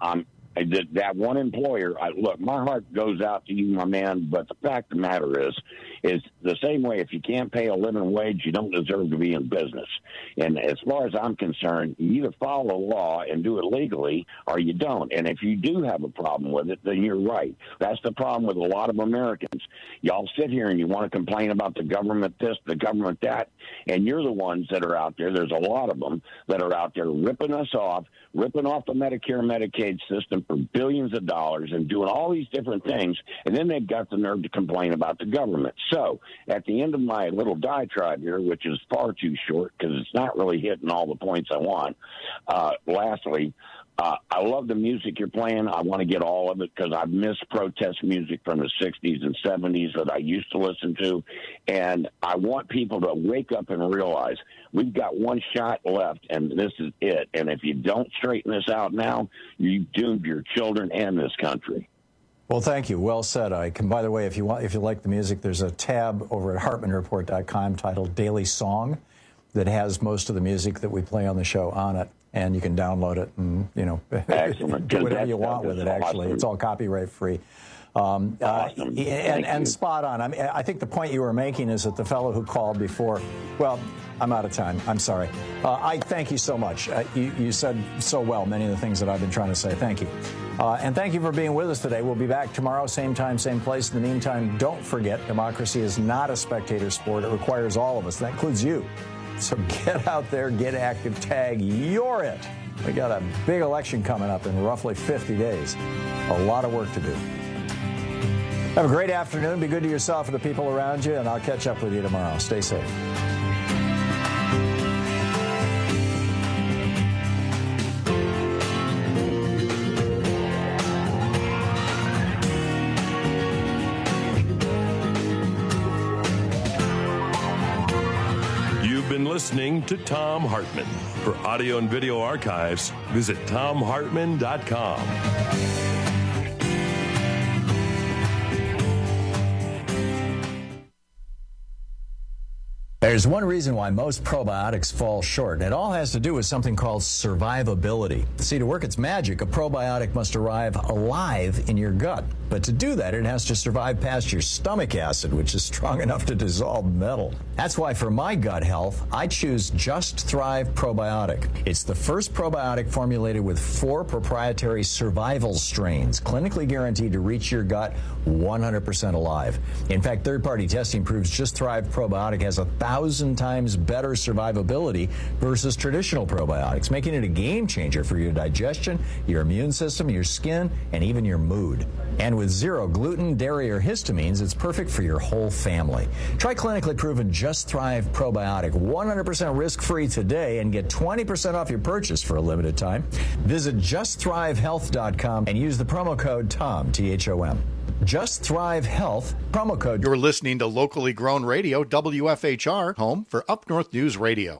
Speaker 8: That one employer, look, my heart goes out to you, my man, but the fact of the matter is the same way if you can't pay a living wage, you don't deserve to be in business. And as far as I'm concerned, you either follow the law and do it legally or you don't. And if you do have a problem with it, then you're right. That's the problem with a lot of Americans. Y'all sit here and you want to complain about the government this, the government that, and you're the ones that are out there. There's a lot of them that are out there ripping us off, ripping off the Medicare, Medicaid system for billions of dollars and doing all these different things, and then they've got the nerve to complain about the government. So at the end of my little diatribe here, which is far too short because it's not really hitting all the points I want, lastly, I love the music you're playing. I want to get all of it because I've missed protest music from the 60s and 70s that I used to listen to. And I want people to wake up and realize we've got one shot left, and this is it. And if you don't straighten this out now, you've doomed your children and this country.
Speaker 18: Well, thank you. Well said, Ike. And by the way, if you like the music, there's a tab over at HartmanReport.com titled Daily Song that has most of the music that we play on the show on it. And you can download it and, do whatever you want with it, actually. Awesome. It's all copyright free. Awesome. And spot on. I think the point you were making is that the fellow who called before, well, I'm out of time. I'm sorry. I thank you so much. You said so well many of the things that I've been trying to say. Thank you. And thank you for being with us today. We'll be back tomorrow, same time, same place. In the meantime, don't forget, democracy is not a spectator sport. It requires all of us. That includes you. So get out there, get active, tag, you're it. We got a big election coming up in roughly 50 days. A lot of work to do. Have a great afternoon. Be good to yourself and the people around you, and I'll catch up with you tomorrow. Stay safe.
Speaker 3: Listening to Thom Hartmann. For audio and video archives, visit ThomHartmann.com.
Speaker 18: There's one reason why most probiotics fall short, and it all has to do with something called survivability. See, to work its magic, a probiotic must arrive alive in your gut. But to do that, it has to survive past your stomach acid, which is strong enough to dissolve metal. That's why for my gut health, I choose Just Thrive Probiotic. It's the first probiotic formulated with 4 proprietary survival strains, clinically guaranteed to reach your gut 100% alive. In fact, third-party testing proves Just Thrive Probiotic has 1,000 times better survivability versus traditional probiotics, making it a game changer for your digestion, your immune system, your skin, and even your mood. And with 0 gluten, dairy, or histamines, it's perfect for your whole family. Try clinically proven Just Thrive Probiotic 100% risk-free today and get 20% off your purchase for a limited time. Visit JustThriveHealth.com and use the promo code TOM, T-H-O-M. Just Thrive Health, promo code.
Speaker 9: You're listening to locally grown radio, WFHR, home for Up North News Radio.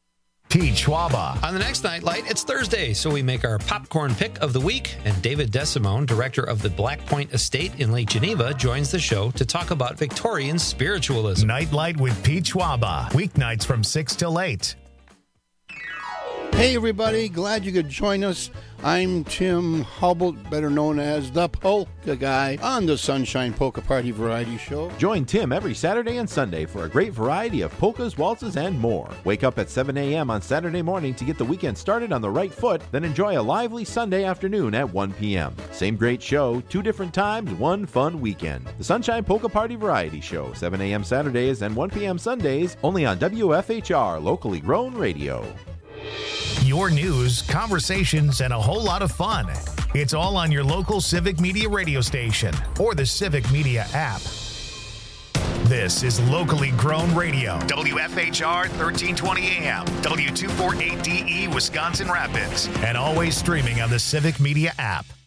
Speaker 1: Pete Schwaba.
Speaker 9: On the next Nightlight, it's Thursday, so we make our popcorn pick of the week, and David DeSimone, director of the Black Point Estate in Lake Geneva, joins the show to talk about Victorian spiritualism.
Speaker 1: Nightlight with Pete Schwaba, weeknights from 6 till 8.
Speaker 10: Hey everybody, glad you could join us. I'm Tim Hubble, better known as the Polka Guy, on the Sunshine Polka Party Variety Show.
Speaker 11: Join Tim every Saturday and Sunday for a great variety of polkas, waltzes, and more. Wake up at 7 a.m. on Saturday morning to get the weekend started on the right foot, then enjoy a lively Sunday afternoon at 1 p.m. Same great show, 2 different times, one fun weekend. The Sunshine Polka Party Variety Show, 7 a.m. Saturdays and 1 p.m. Sundays, only on WFHR, locally grown radio.
Speaker 1: Your news, conversations, and a whole lot of fun. It's all on your local Civic Media radio station or the Civic Media app. This is locally grown radio. WFHR 1320 AM, W248DE, Wisconsin Rapids, and always streaming on the Civic Media app.